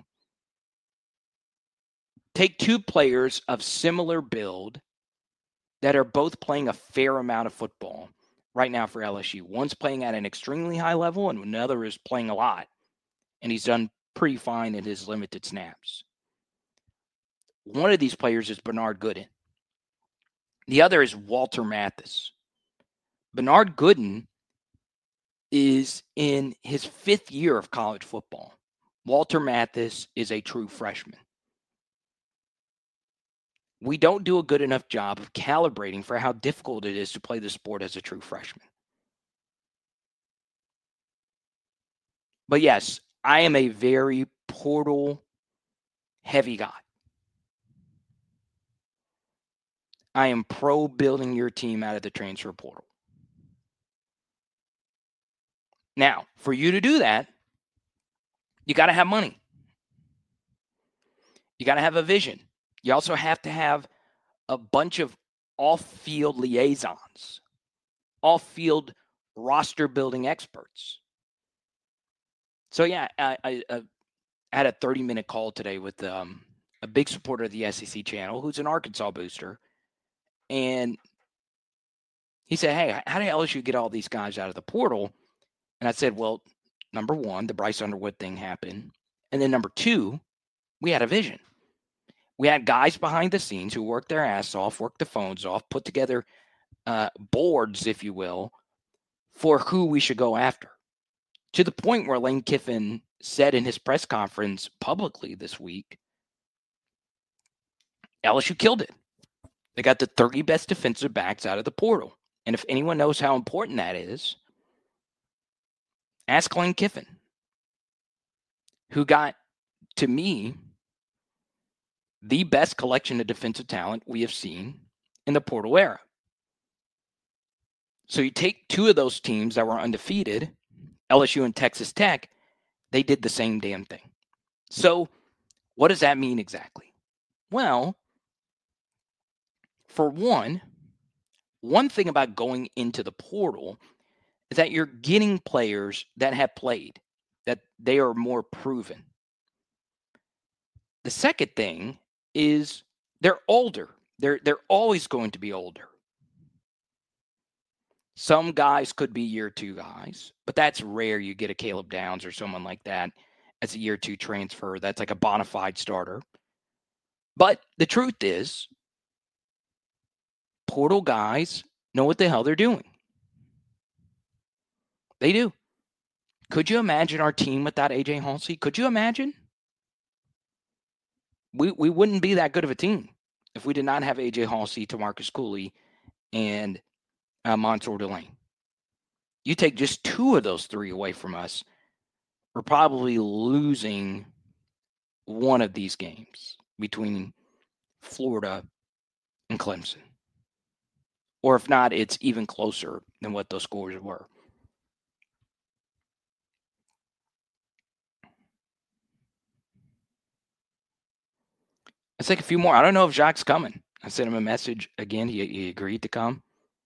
Take two players of similar build that are both playing a fair amount of football right now for LSU. One's playing at an extremely high level and another is playing a lot. And he's done pretty fine in his limited snaps. One of these players is Bernard Gooden. The other is Walter Mathis. Bernard Gooden is in his 5th year of college football. Walter Mathis is a true freshman. We don't do a good enough job of calibrating for how difficult it is to play the sport as a true freshman. But yes, I am a very portal heavy guy. I am pro building your team out of the transfer portal. Now, for you to do that, you got to have money. You got to have a vision. You also have to have a bunch of off-field liaisons, off-field roster-building experts. So, yeah, I had a 30-minute call today with a big supporter of the SEC channel who's an Arkansas booster. And he said, hey, how did LSU get all these guys out of the portal? And I said, well, number one, the Bryce Underwood thing happened. And then number two, we had a vision. We had guys behind the scenes who worked their ass off, worked the phones off, put together boards, if you will, for who we should go after. To the point where Lane Kiffin said in his press conference publicly this week, LSU killed it. They got the 30 best defensive backs out of the portal. And if anyone knows how important that is, ask Lane Kiffin, who got, to me, the best collection of defensive talent we have seen in the portal era. So you take two of those teams that were undefeated, LSU and Texas Tech, they did the same damn thing. So what does that mean exactly? Well, for one thing about going into the portal is that you're getting players that have played, that they are more proven. The second thing is they're older. They're always going to be older. Some guys could be year 2 guys, but that's rare. You get a Caleb Downs or someone like that as a year 2 transfer. That's like a bona fide starter. But the truth is, portal guys know what the hell they're doing. They do. Could you imagine our team without AJ Halsey? Could you imagine? We wouldn't be that good of a team if we did not have AJ Halsey, TaMarcus Cooley, and Mansour Delane. You take just 2 of those 3 away from us, we're probably losing one of these games between Florida and Clemson. Or if not, it's even closer than what those scores were. Let's take a few more. I don't know if Jacques coming. I sent him a message again. He agreed to come.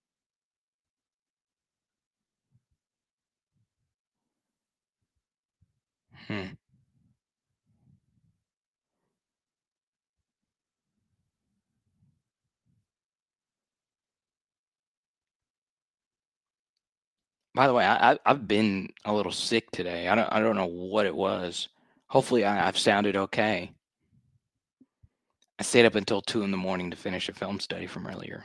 By the way, I've been a little sick today. I don't know what it was. Hopefully I've sounded okay. I stayed up until 2 a.m. to finish a film study from earlier.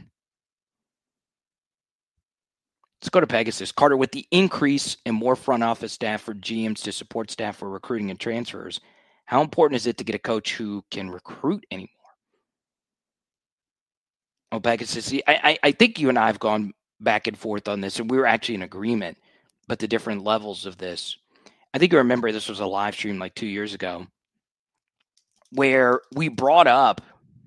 Let's go to Pegasus. Carter, with the increase in more front office staff for GMs to support staff for recruiting and transfers, how important is it to get a coach who can recruit anymore? Oh, Pegasus. I think you and I have gone back and forth on this, and we were actually in agreement, but the different levels of this. I think you remember this was a live stream like 2 years ago where we brought up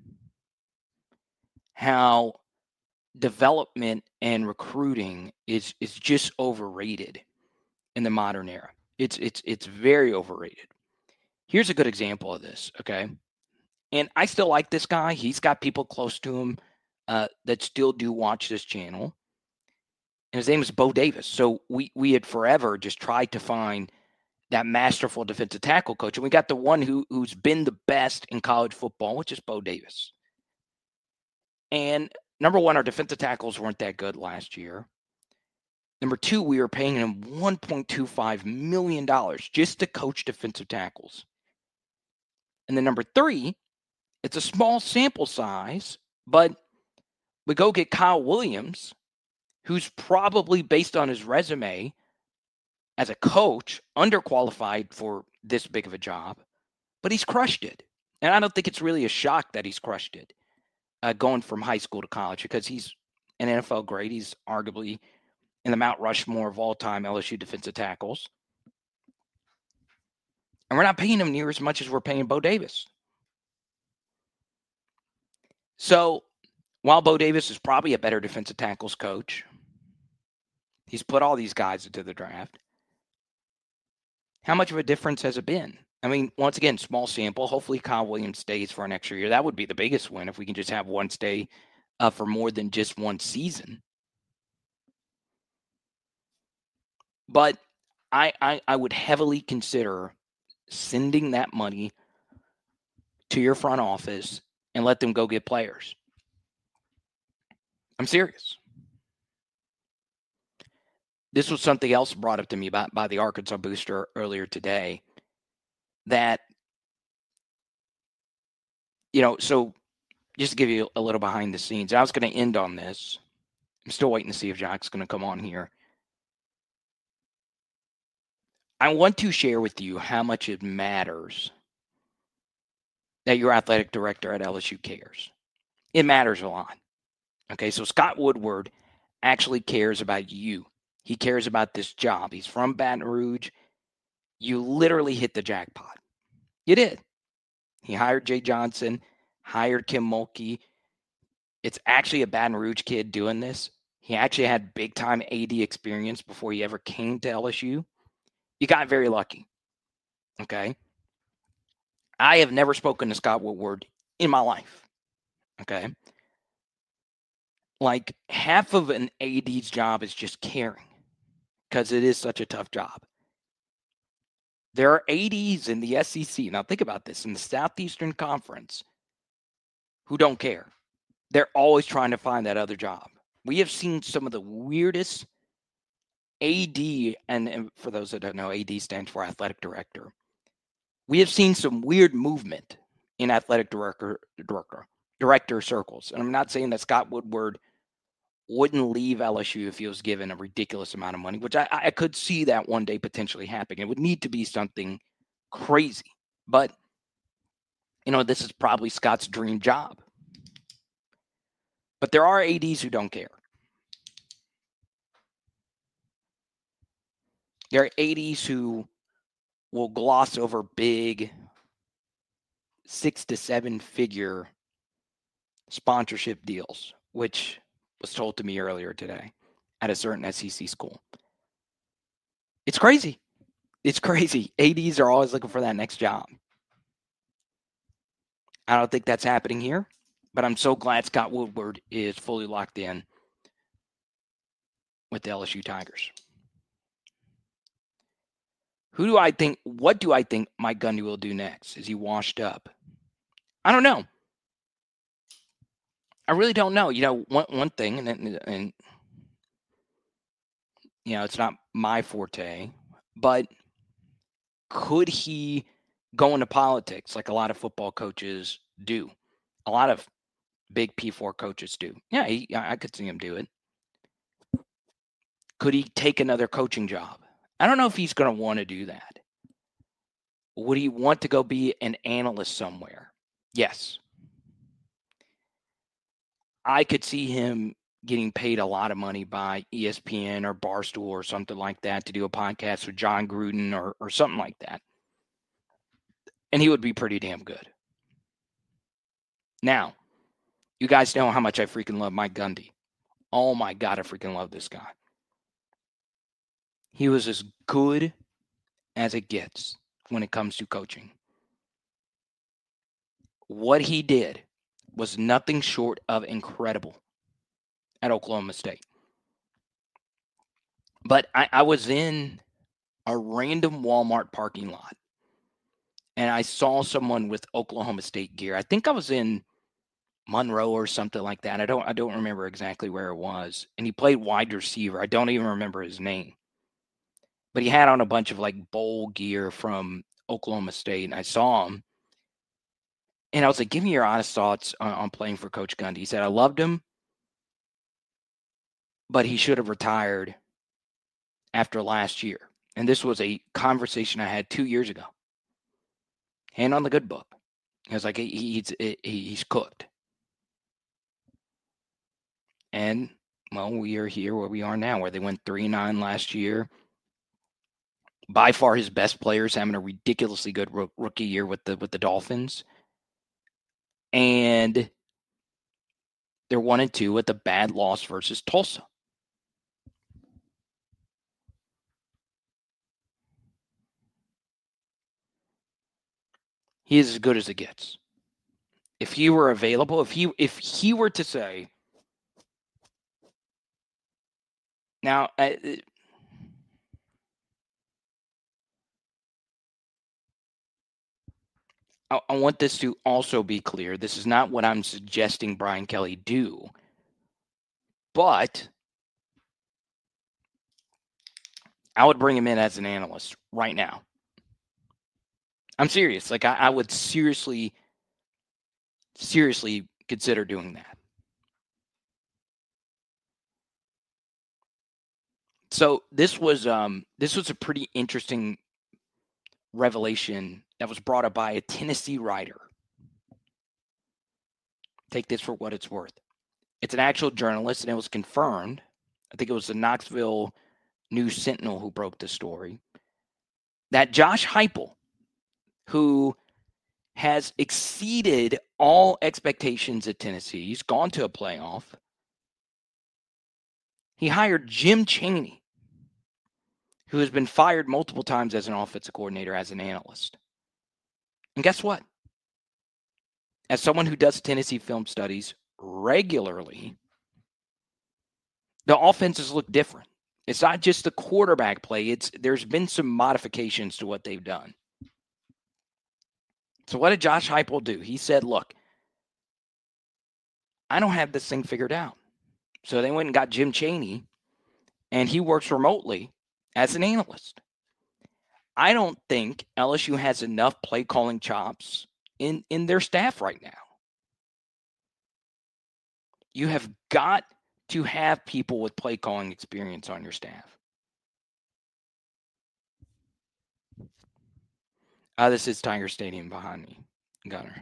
how development and recruiting is just overrated in the modern era. It's very overrated. Here's a good example of this, okay? And I still like this guy. He's got people close to him that still do watch this channel. And his name is Bo Davis. So we had forever just tried to find that masterful defensive tackle coach. And we got the one who's been the best in college football, which is Bo Davis. And number one, our defensive tackles weren't that good last year. Number two, we were paying him $1.25 million just to coach defensive tackles. And then number three, it's a small sample size, but we go get Kyle Williams, who's probably, based on his resume as a coach, underqualified for this big of a job, but he's crushed it. And I don't think it's really a shock that he's crushed it going from high school to college, because he's an NFL great. He's arguably in the Mount Rushmore of all-time LSU defensive tackles. And we're not paying him near as much as we're paying Bo Davis. So while Bo Davis is probably a better defensive tackles coach, he's put all these guys into the draft. How much of a difference has it been? I mean, once again, small sample. Hopefully Kyle Williams stays for an extra year. That would be the biggest win if we can just have one stay for more than just one season. But I would heavily consider sending that money to your front office and let them go get players. I'm serious. This was something else brought up to me by the Arkansas Booster earlier today, that, so just to give you a little behind the scenes, I was going to end on this. I'm still waiting to see if Jack's going to come on here. I want to share with you how much it matters that your athletic director at LSU cares. It matters a lot. Okay, so Scott Woodward actually cares about you. He cares about this job. He's from Baton Rouge. You literally hit the jackpot. You did. He hired Jay Johnson, hired Kim Mulkey. It's actually a Baton Rouge kid doing this. He actually had big-time AD experience before he ever came to LSU. You got very lucky. Okay? I have never spoken to Scott Woodward in my life. Okay? Like, half of an AD's job is just caring, because it is such a tough job. There are ADs in the SEC, now think about this, in the Southeastern Conference, who don't care. They're always trying to find that other job. We have seen some of the weirdest AD, and for those that don't know, AD stands for athletic director. We have seen some weird movement in athletic director circles. And I'm not saying that Scott Woodward wouldn't leave LSU if he was given a ridiculous amount of money, which I could see that one day potentially happening. It would need to be something crazy. But, this is probably Scott's dream job. But there are ADs who don't care. There are ADs who will gloss over big 6 to 7 figure sponsorship deals, which was told to me earlier today at a certain SEC school. It's crazy. It's crazy. ADs are always looking for that next job. I don't think that's happening here, but I'm so glad Scott Woodward is fully locked in with the LSU Tigers. What do I think Mike Gundy will do next? Is he washed up? I don't know. I really don't know. One thing, and it's not my forte, but could he go into politics like a lot of football coaches do? A lot of big P4 coaches do. Yeah, I could see him do it. Could he take another coaching job? I don't know if he's going to want to do that. Would he want to go be an analyst somewhere? Yes. I could see him getting paid a lot of money by ESPN or Barstool or something like that to do a podcast with John Gruden or something like that. And he would be pretty damn good. Now, you guys know how much I freaking love Mike Gundy. Oh my God, I freaking love this guy. He was as good as it gets when it comes to coaching. What he did was nothing short of incredible at Oklahoma State. But I was in a random Walmart parking lot, and I saw someone with Oklahoma State gear. I think I was in Monroe or something like that. I don't remember exactly where it was. And he played wide receiver. I don't even remember his name. But he had on a bunch of like bowl gear from Oklahoma State, and I saw him. And I was like, give me your honest thoughts on playing for Coach Gundy. He said, I loved him, but he should have retired after last year. And this was a conversation I had 2 years ago. Hand on the good book. I was like, he's cooked. And, well, we are here where we are now, where they went 3-9 last year. By far his best players having a ridiculously good rookie year with the Dolphins. And they're 1-2 with a bad loss versus Tulsa. He is as good as it gets. If he were available, if he were to say, now, I want this to also be clear. This is not what I'm suggesting Brian Kelly do. But I would bring him in as an analyst right now. I'm serious. Like, I would seriously consider doing that. So this was a pretty interesting revelation that was brought up by a Tennessee writer. Take this for what it's worth. It's an actual journalist, and it was confirmed. I think it was the Knoxville News Sentinel who broke the story. That Josh Heupel, who has exceeded all expectations at Tennessee, he's gone to a playoff. He hired Jim Chaney, who has been fired multiple times as an offensive coordinator, as an analyst. And guess what? As someone who does Tennessee film studies regularly, the offenses look different. It's not just the quarterback play. There's been some modifications to what they've done. So what did Josh Heupel do? He said, look, I don't have this thing figured out. So they went and got Jim Chaney, and he works remotely as an analyst. I don't think LSU has enough play calling chops in their staff right now. You have got to have people with play calling experience on your staff. This is Tiger Stadium behind me, Gunner.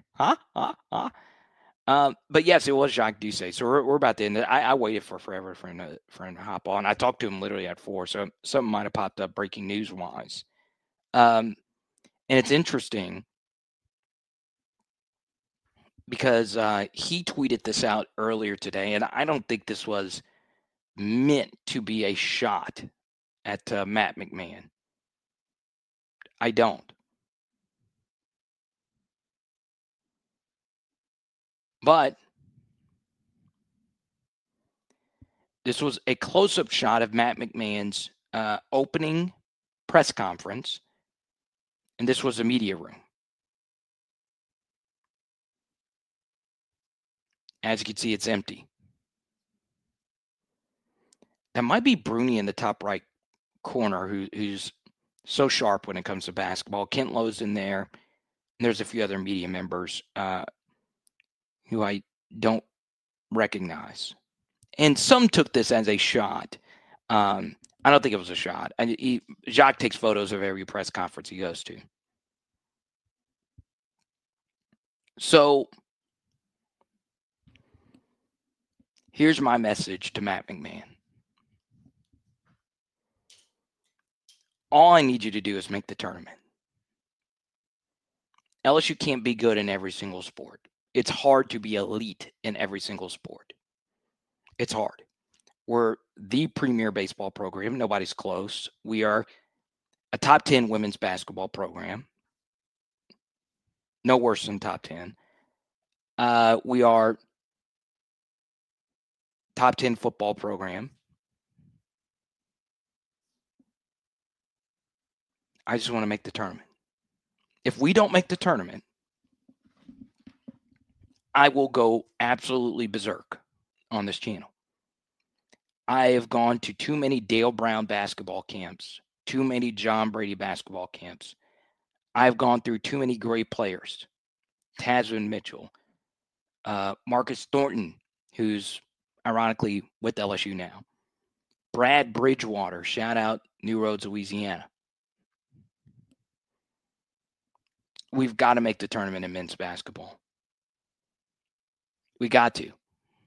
But yes, it was Jacques Doucet. So we're about to end it. I waited for forever for him to hop on. I talked to him literally at 4, so something might have popped up breaking news wise. And it's interesting because he tweeted this out earlier today, and I don't think this was meant to be a shot at Matt McMahon. I don't. But this was a close-up shot of Matt McMahon's opening press conference, and this was a media room. As you can see, it's empty. That might be Bruni in the top right corner, who's so sharp when it comes to basketball. Kent Lowe's in there, and there's a few other media members who I don't recognize. And some took this as a shot. I don't think it was a shot. Jacques takes photos of every press conference he goes to. So Here's my message to Matt McMahon. All I need you to do is make the tournament. LSU can't be good in every single sport. It's hard to be elite in every single sport. It's hard. We're the premier baseball program. Nobody's close. We are a top 10 women's basketball program. No worse than top 10. We are top 10 football program. I just want to make the tournament. If we don't make the tournament, I will go absolutely berserk on this channel. I have gone to too many Dale Brown basketball camps, too many John Brady basketball camps. I've gone through too many great players. Tasman Mitchell, Marcus Thornton, who's ironically with LSU now. Brad Bridgewater, shout out New Roads, Louisiana. We've got to make the tournament in men's basketball. We got to.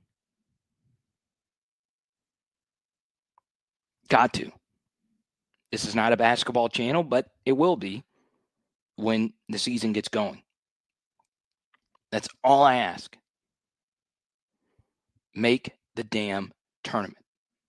Got to. This is not a basketball channel, but it will be when the season gets going. That's all I ask. Make the damn tournament.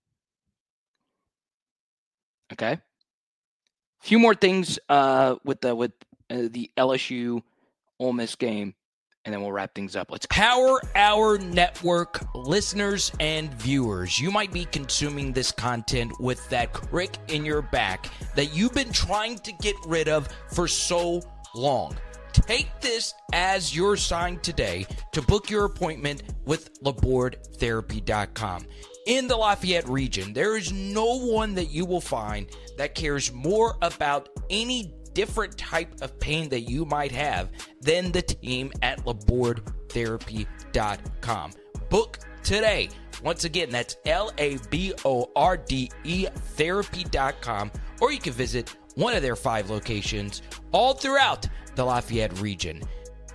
Okay? A few more things with the LSU Ole Miss game, and then we'll wrap things up. Let's Power Hour Network listeners and viewers. You might be consuming this content with that crick in your back that you've been trying to get rid of for so long. Take this as your sign today to book your appointment with LabordeTherapy.com. In the Lafayette region, there is no one that you will find that cares more about any different type of pain that you might have than the team at LabordeTherapy.com. Book today. Once again, that's LABORDE therapy.com, or you can visit one of their 5 locations all throughout the Lafayette region.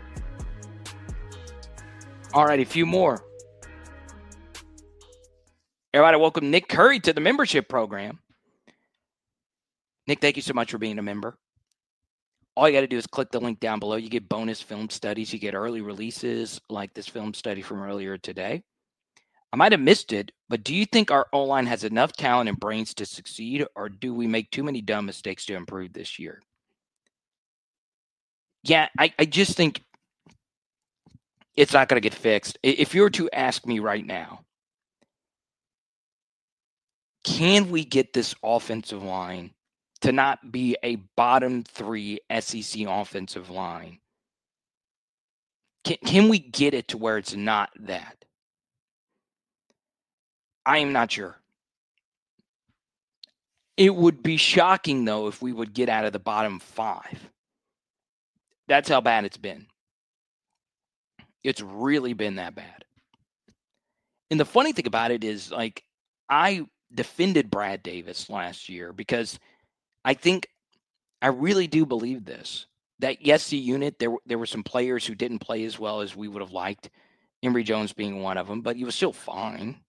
All right, a few more. Everybody, welcome Nick Curry to the membership program. Nick, thank you so much for being a member. All you got to do is click the link down below. You get bonus film studies. You get early releases like this film study from earlier today. I might have missed it, but do you think our O-line has enough talent and brains to succeed, or do we make too many dumb mistakes to improve this year? Yeah, I just think it's not going to get fixed. If you were to ask me right now, can we get this offensive line to not be a bottom 3 SEC offensive line? Can we get it to where it's not that? I am not sure. It would be shocking, though, if we would get out of the bottom 5. That's how bad it's been. It's really been that bad. And the funny thing about it is, like, I defended Brad Davis last year because I really do believe this. That, yes, the unit, there were some players who didn't play as well as we would have liked, Emory Jones being one of them, but he was still fine.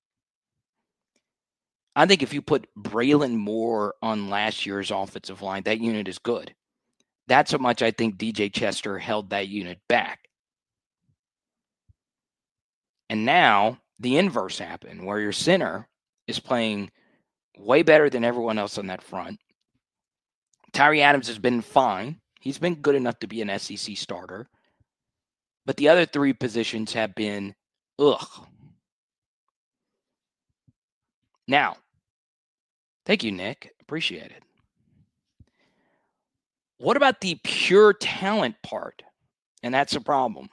I think if you put Braylon Moore on last year's offensive line, that unit is good. That's how much I think DJ Chester held that unit back. And now the inverse happened, where your center is playing way better than everyone else on that front. Tyree Adams has been fine. He's been good enough to be an SEC starter. But the other 3 positions have been, ugh. Now, thank you, Nick. Appreciate it. What about the pure talent part? And that's a problem.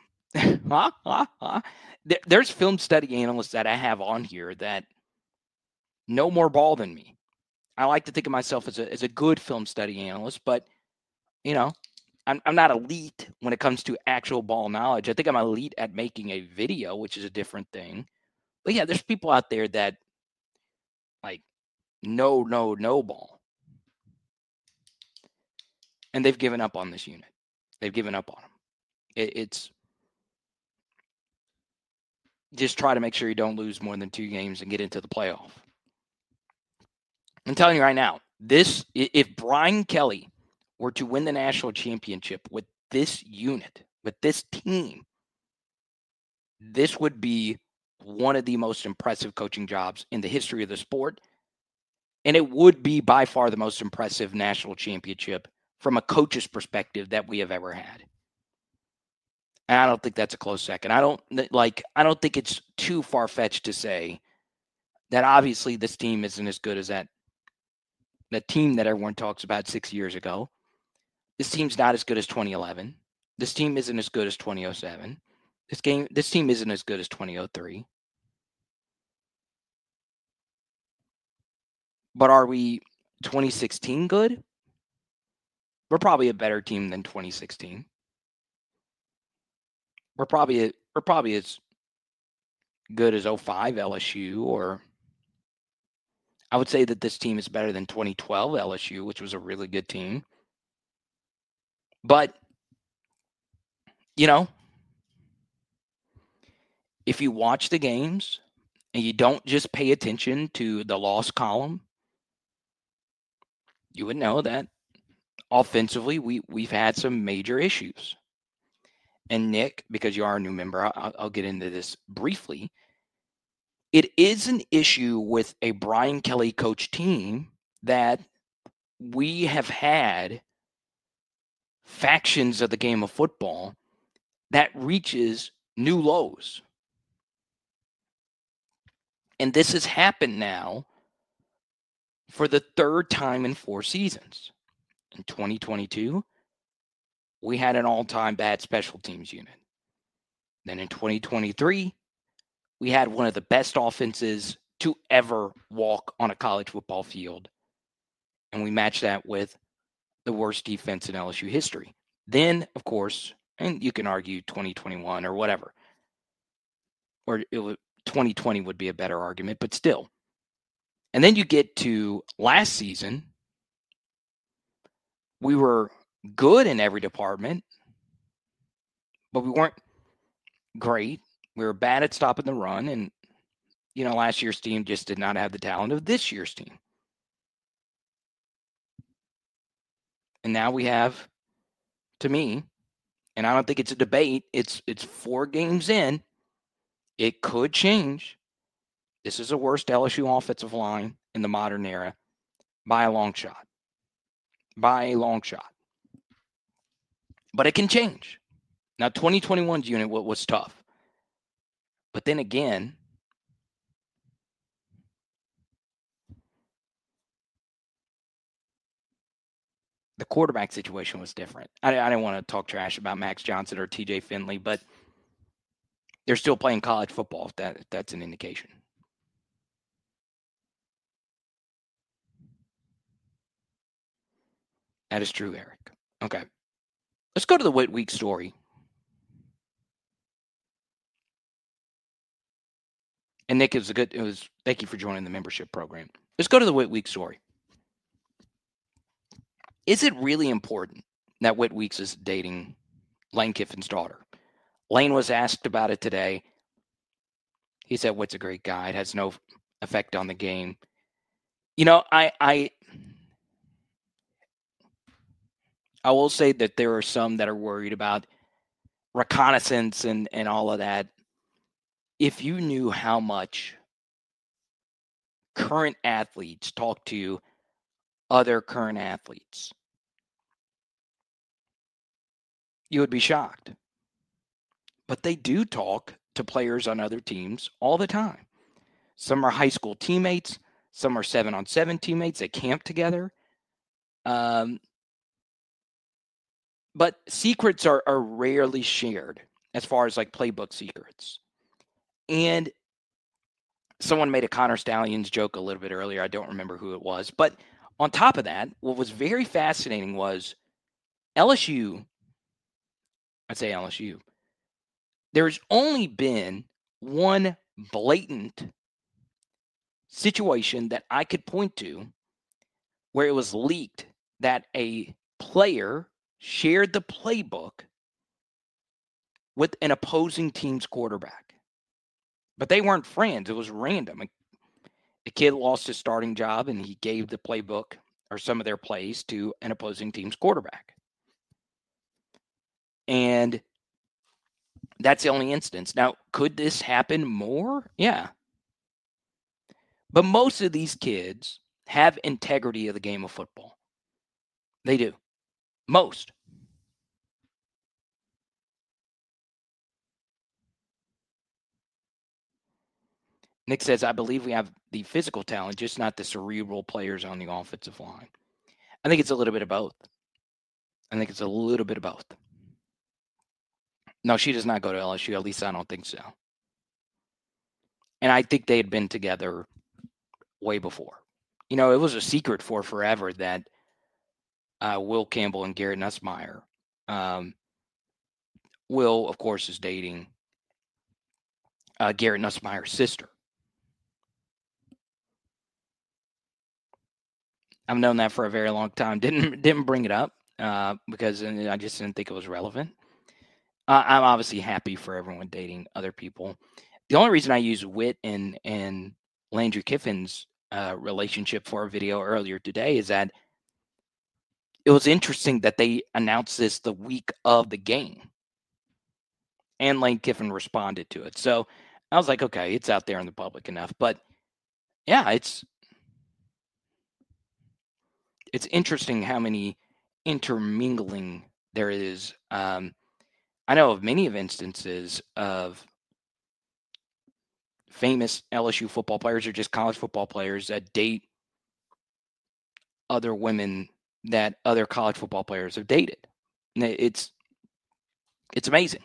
There's film study analysts that I have on here that know more ball than me. I like to think of myself as a good film study analyst, but, you know, I'm not elite when it comes to actual ball knowledge. I think I'm elite at making a video, which is a different thing. But, yeah, there's people out there that, like, no ball. And they've given up on this unit. They've given up on them. just try to make sure you don't lose more than 2 games and get into the playoff. I'm telling you right now, if Brian Kelly were to win the national championship with this unit, with this team, this would be one of the most impressive coaching jobs in the history of the sport. And it would be by far the most impressive national championship from a coach's perspective that we have ever had. And I don't think that's a close second. I don't think it's too far-fetched to say that obviously this team isn't as good as that team that everyone talks about 6 years ago. This team's not as good as 2011. This team isn't as good as 2007. This team isn't as good as 2003. But are we 2016 good? We're probably a better team than 2016. We're probably as good as 05 LSU, or I would say that this team is better than 2012 LSU, which was a really good team. But, if you watch the games and you don't just pay attention to the loss column, you would know that offensively we've had some major issues. And Nick, because you are a new member, I'll get into this briefly. It is an issue with a Brian Kelly coach team that we have had factions of the game of football that reaches new lows. And this has happened now for the 3rd time in 4 seasons. In 2022, we had an all-time bad special teams unit. Then in 2023, we had one of the best offenses to ever walk on a college football field. And we matched that with the worst defense in LSU history. Then, of course, and you can argue 2021 or whatever, or 2020 would be a better argument, but still. And then you get to last season, we were good in every department, but we weren't great. We were bad at stopping the run, and last year's team just did not have the talent of this year's team. And now we have, to me, and I don't think it's a debate, it's 4 games in, it could change. This is the worst LSU offensive line in the modern era by a long shot. By a long shot. But it can change. Now, 2021's unit was tough. But then again, the quarterback situation was different. I didn't want to talk trash about Max Johnson or TJ Finley, but they're still playing college football, if that's an indication. That is true, Eric. Okay. Let's go to the Whit Week story. And Nick, thank you for joining the membership program. Let's go to the Whit Week story. Is it really important that Whit Weeks is dating Lane Kiffin's daughter? Lane was asked about it today. He said, Whit's a great guy. It has no effect on the game. I will say that there are some that are worried about reconnaissance and all of that. If you knew how much current athletes talk to other current athletes, you would be shocked. But they do talk to players on other teams all the time. Some are high school teammates. Some are 7-on-7 teammates. They camp together. But secrets are rarely shared as far as like playbook secrets. And someone made a Connor Stallions joke a little bit earlier. I don't remember who it was. But on top of that, what was very fascinating was LSU. I'd say LSU. There's only been one blatant situation that I could point to where it was leaked that a player shared the playbook with an opposing team's quarterback. But they weren't friends. It was random. A kid lost his starting job, and he gave the playbook or some of their plays to an opposing team's quarterback. And that's the only instance. Now, could this happen more? Yeah. But most of these kids have integrity of the game of football. They do. Most. Nick says, I believe we have the physical talent, just not the cerebral players on the offensive line. I think it's a little bit of both. No, she does not go to LSU. At least I don't think so. And I think they had been together way before. You know, it was a secret for forever that Will Campbell and Garrett Nussmeier. Will, of course, is dating Garrett Nussmeier's sister. I've known that for a very long time. Didn't bring it up because I just didn't think it was relevant. I'm obviously happy for everyone dating other people. The only reason I use Witt and Landry Kiffin's relationship for a video earlier today is that it was interesting that they announced this the week of the game. And Lane Kiffin responded to it. So I was like, okay, it's out there in the public enough. But yeah, it's interesting how many intermingling there is. I know of many of instances of famous LSU football players or just college football players that date other women that other college football players have dated. It's amazing.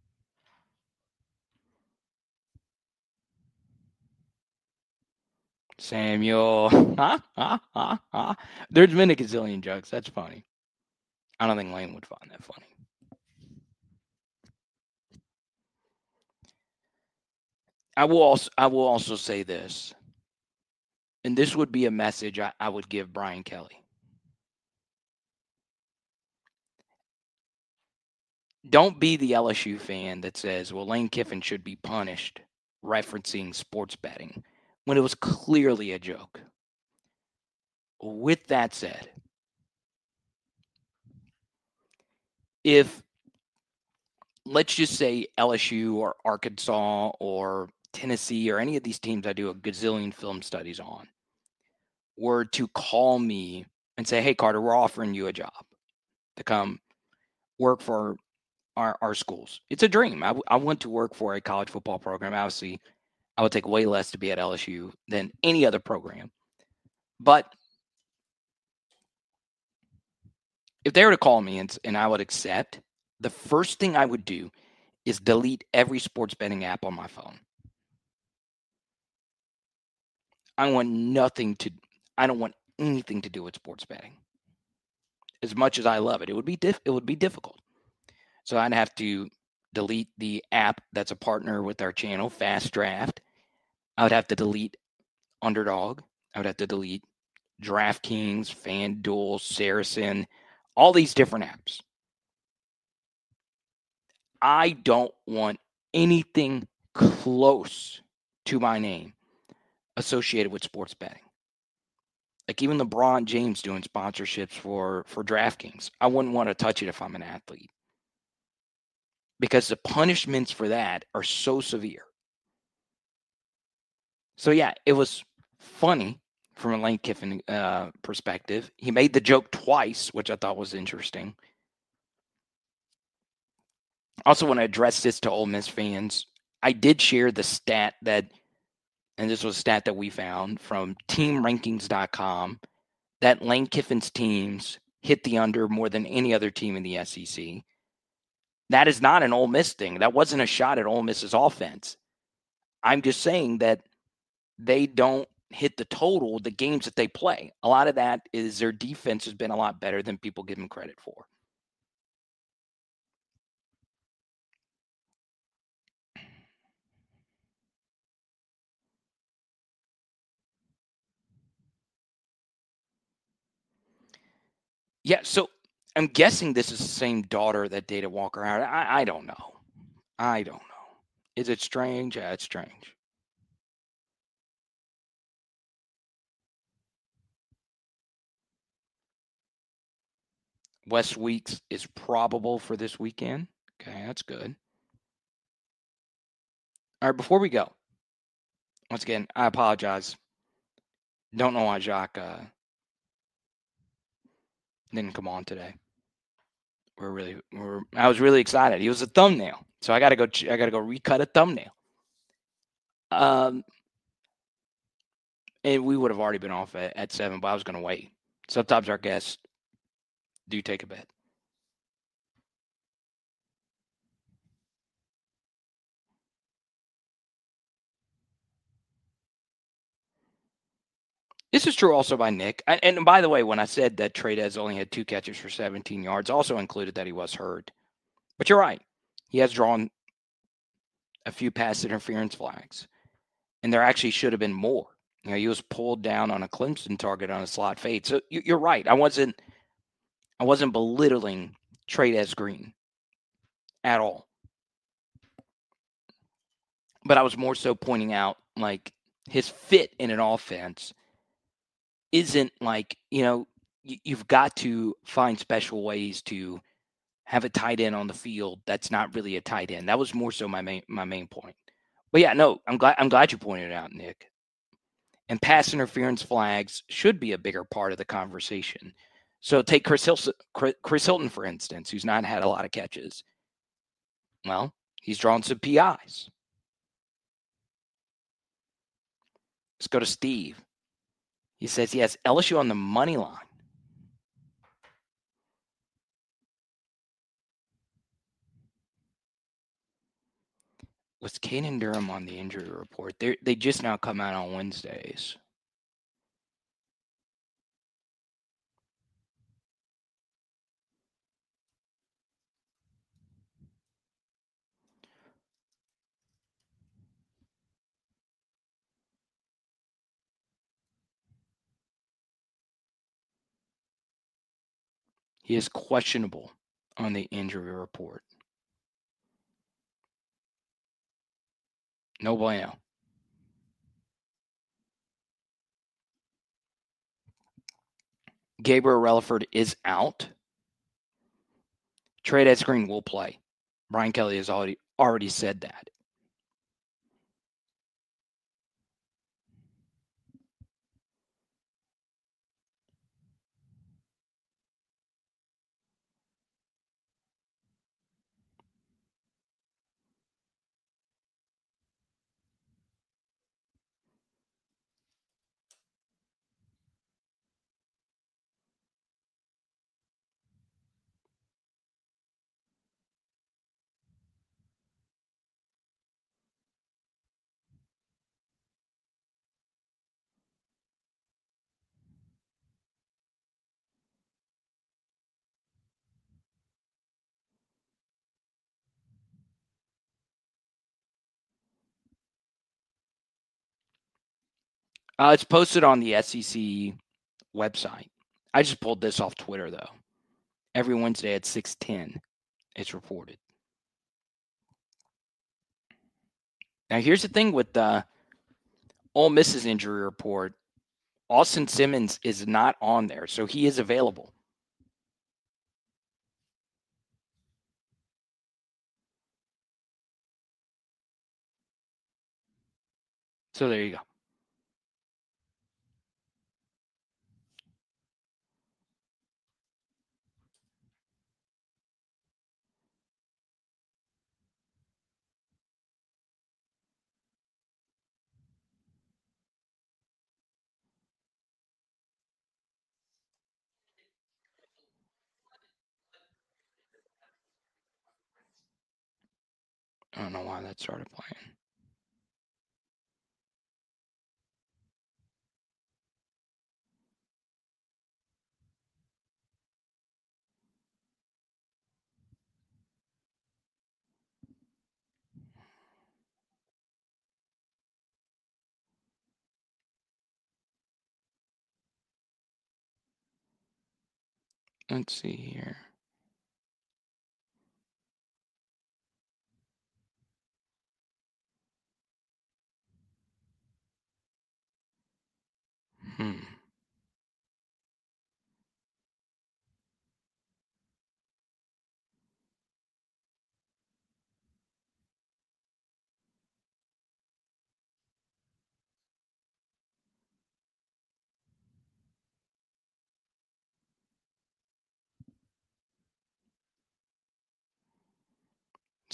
Samuel. There's been a gazillion jokes. That's funny. I don't think Lane would find that funny. I will also say this, and this would be a message I would give Brian Kelly. Don't be the LSU fan that says, well, Lane Kiffin should be punished referencing sports betting when it was clearly a joke. With that said, if, let's just say LSU or Arkansas or Tennessee or any of these teams I do a gazillion film studies on were to call me and say, hey, Carter, we're offering you a job to come work for our schools. It's a dream. I want to work for a college football program. Obviously, I would take way less to be at LSU than any other program. But if they were to call me and I would accept, the first thing I would do is delete every sports betting app on my phone. I don't want anything to do with sports betting. As much as I love it, it would be difficult. So I'd have to delete the app that's a partner with our channel, Fast Draft. I would have to delete Underdog. I would have to delete DraftKings, FanDuel, Saracen, all these different apps. I don't want anything close to my name associated with sports betting. Like even LeBron James doing sponsorships for DraftKings. I wouldn't want to touch it if I'm an athlete. Because the punishments for that are so severe. So yeah, it was funny from a Lane Kiffin perspective. He made the joke twice, which I thought was interesting. I also want to address this to Ole Miss fans. I did share the stat that, and this was a stat that we found from teamrankings.com, that Lane Kiffin's teams hit the under more than any other team in the SEC. That is not an Ole Miss thing. That wasn't a shot at Ole Miss's offense. I'm just saying that they don't hit the total, the games that they play. A lot of that is their defense has been a lot better than people give them credit for. Yeah, so I'm guessing this is the same daughter that dated Walker Howard. I don't know. Is it strange? Yeah, it's strange. West Weeks is probable for this weekend. Okay, that's good. All right, before we go, once again, I apologize. Don't know why Jacques didn't come on today. I was really excited. He was a thumbnail, so I got to go recut a thumbnail. And we would have already been off at 7, but I was going to wait. Sometimes our guests do take a bit. This is true also by Nick. And by the way, when I said that Tradez only had 2 catches for 17 yards, also included that he was hurt. But you're right. He has drawn a few pass interference flags. And there actually should have been more. You know, he was pulled down on a Clemson target on a slot fade. So you're right. I wasn't belittling Tradez Green at all. But I was more so pointing out, like, his fit in an offense isn't like, you know, you've got to find special ways to have a tight end on the field that's not really a tight end. That was more so my main point. But yeah, no, I'm glad you pointed it out, Nick. And pass interference flags should be a bigger part of the conversation. So take Chris Hilton, for instance, who's not had a lot of catches. Well, he's drawn some PIs. Let's go to Steve. He says he has LSU on the money line. Was Caden Durham on the injury report? They just now come out on Wednesdays. He is questionable on the injury report. No bueno. Gabriel Relaford is out. Tradez Green will play. Brian Kelly has already said that. It's posted on the SEC website. I just pulled this off Twitter, though. Every Wednesday at 6:10, it's reported. Now, here's the thing with Ole Miss's injury report. Austin Simmons is not on there, so he is available. So there you go. I don't know why that started playing. Let's see here.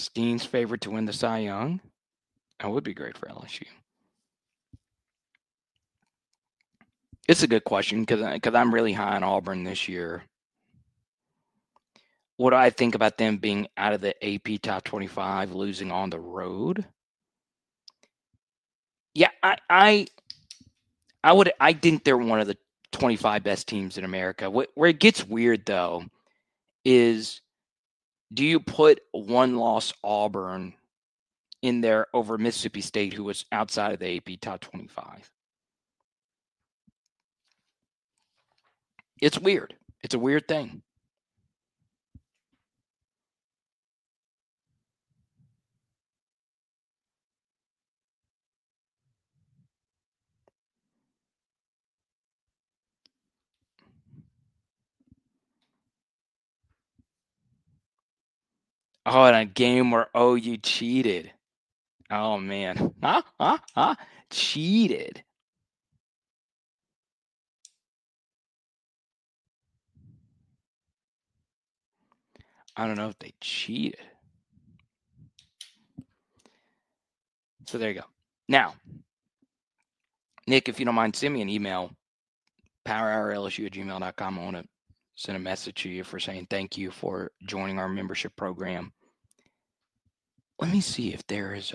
Steen's favorite to win the Cy Young? That would be great for LSU. It's a good question because I'm really high on Auburn this year. What do I think about them being out of the AP Top 25, losing on the road? Yeah, I think they're one of the 25 best teams in America. Where it gets weird, though, is do you put one-loss Auburn in there over Mississippi State, who was outside of the AP Top 25? It's weird. It's a weird thing. Oh, and a game where OU cheated. Oh, man. Cheated. I don't know if they cheated. So there you go. Now, Nick, if you don't mind, send me an email, powerhourlsu@gmail.com. I want to send a message to you for saying thank you for joining our membership program. Let me see if there is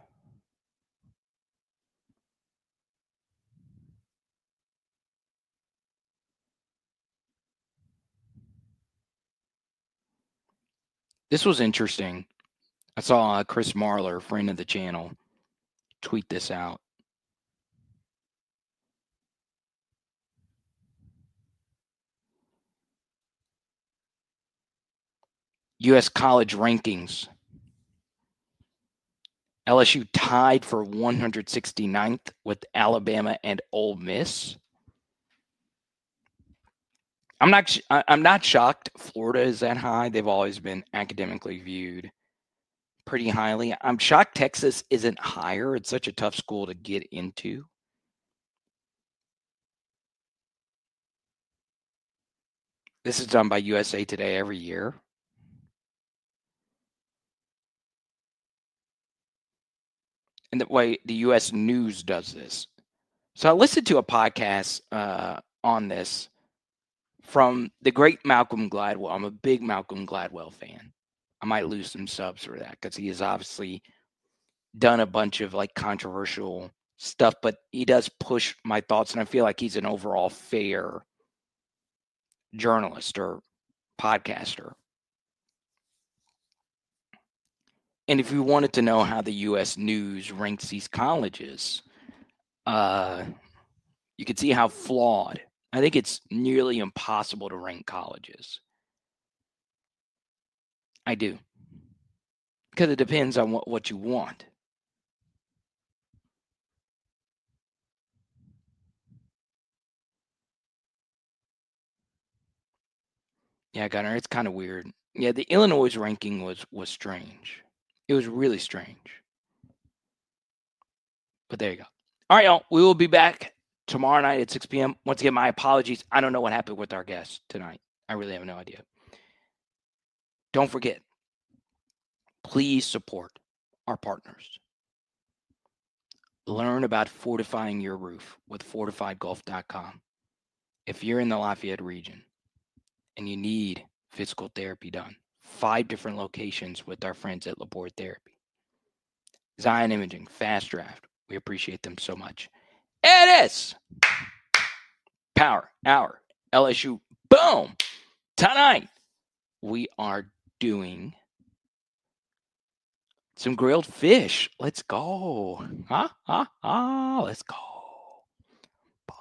This was interesting. I saw Chris Marler, friend of the channel, tweet this out. U.S. college rankings. LSU tied for 169th with Alabama and Ole Miss. I'm not shocked Florida is that high. They've always been academically viewed pretty highly. I'm shocked Texas isn't higher. It's such a tough school to get into. This is done by USA Today every year. And the way the U.S. News does this. So I listened to a podcast on this from the great Malcolm Gladwell. I'm a big Malcolm Gladwell fan. I might lose some subs for that because he has obviously done a bunch of like controversial stuff, but he does push my thoughts, and I feel like he's an overall fair journalist or podcaster. And if you wanted to know how the U.S. News ranks these colleges, you can see how flawed. I think it's nearly impossible to rank colleges. I do. Because it depends on what you want. Yeah, Gunnar, it's kind of weird. Yeah, the Illinois ranking was strange. It was really strange. But there you go. All right, y'all. We will be back tomorrow night at 6 p.m. Once again, my apologies. I don't know what happened with our guest tonight. I really have no idea. Don't forget, please support our partners. Learn about fortifying your roof with fortifiedgolf.com. If you're in the Lafayette region and you need physical therapy done, 5 different locations with our friends at Labor Therapy. Zion Imaging, Fast Draft. We appreciate them so much. It is Power Hour LSU. Boom! Tonight, we are doing some grilled fish. Let's go. Let's go.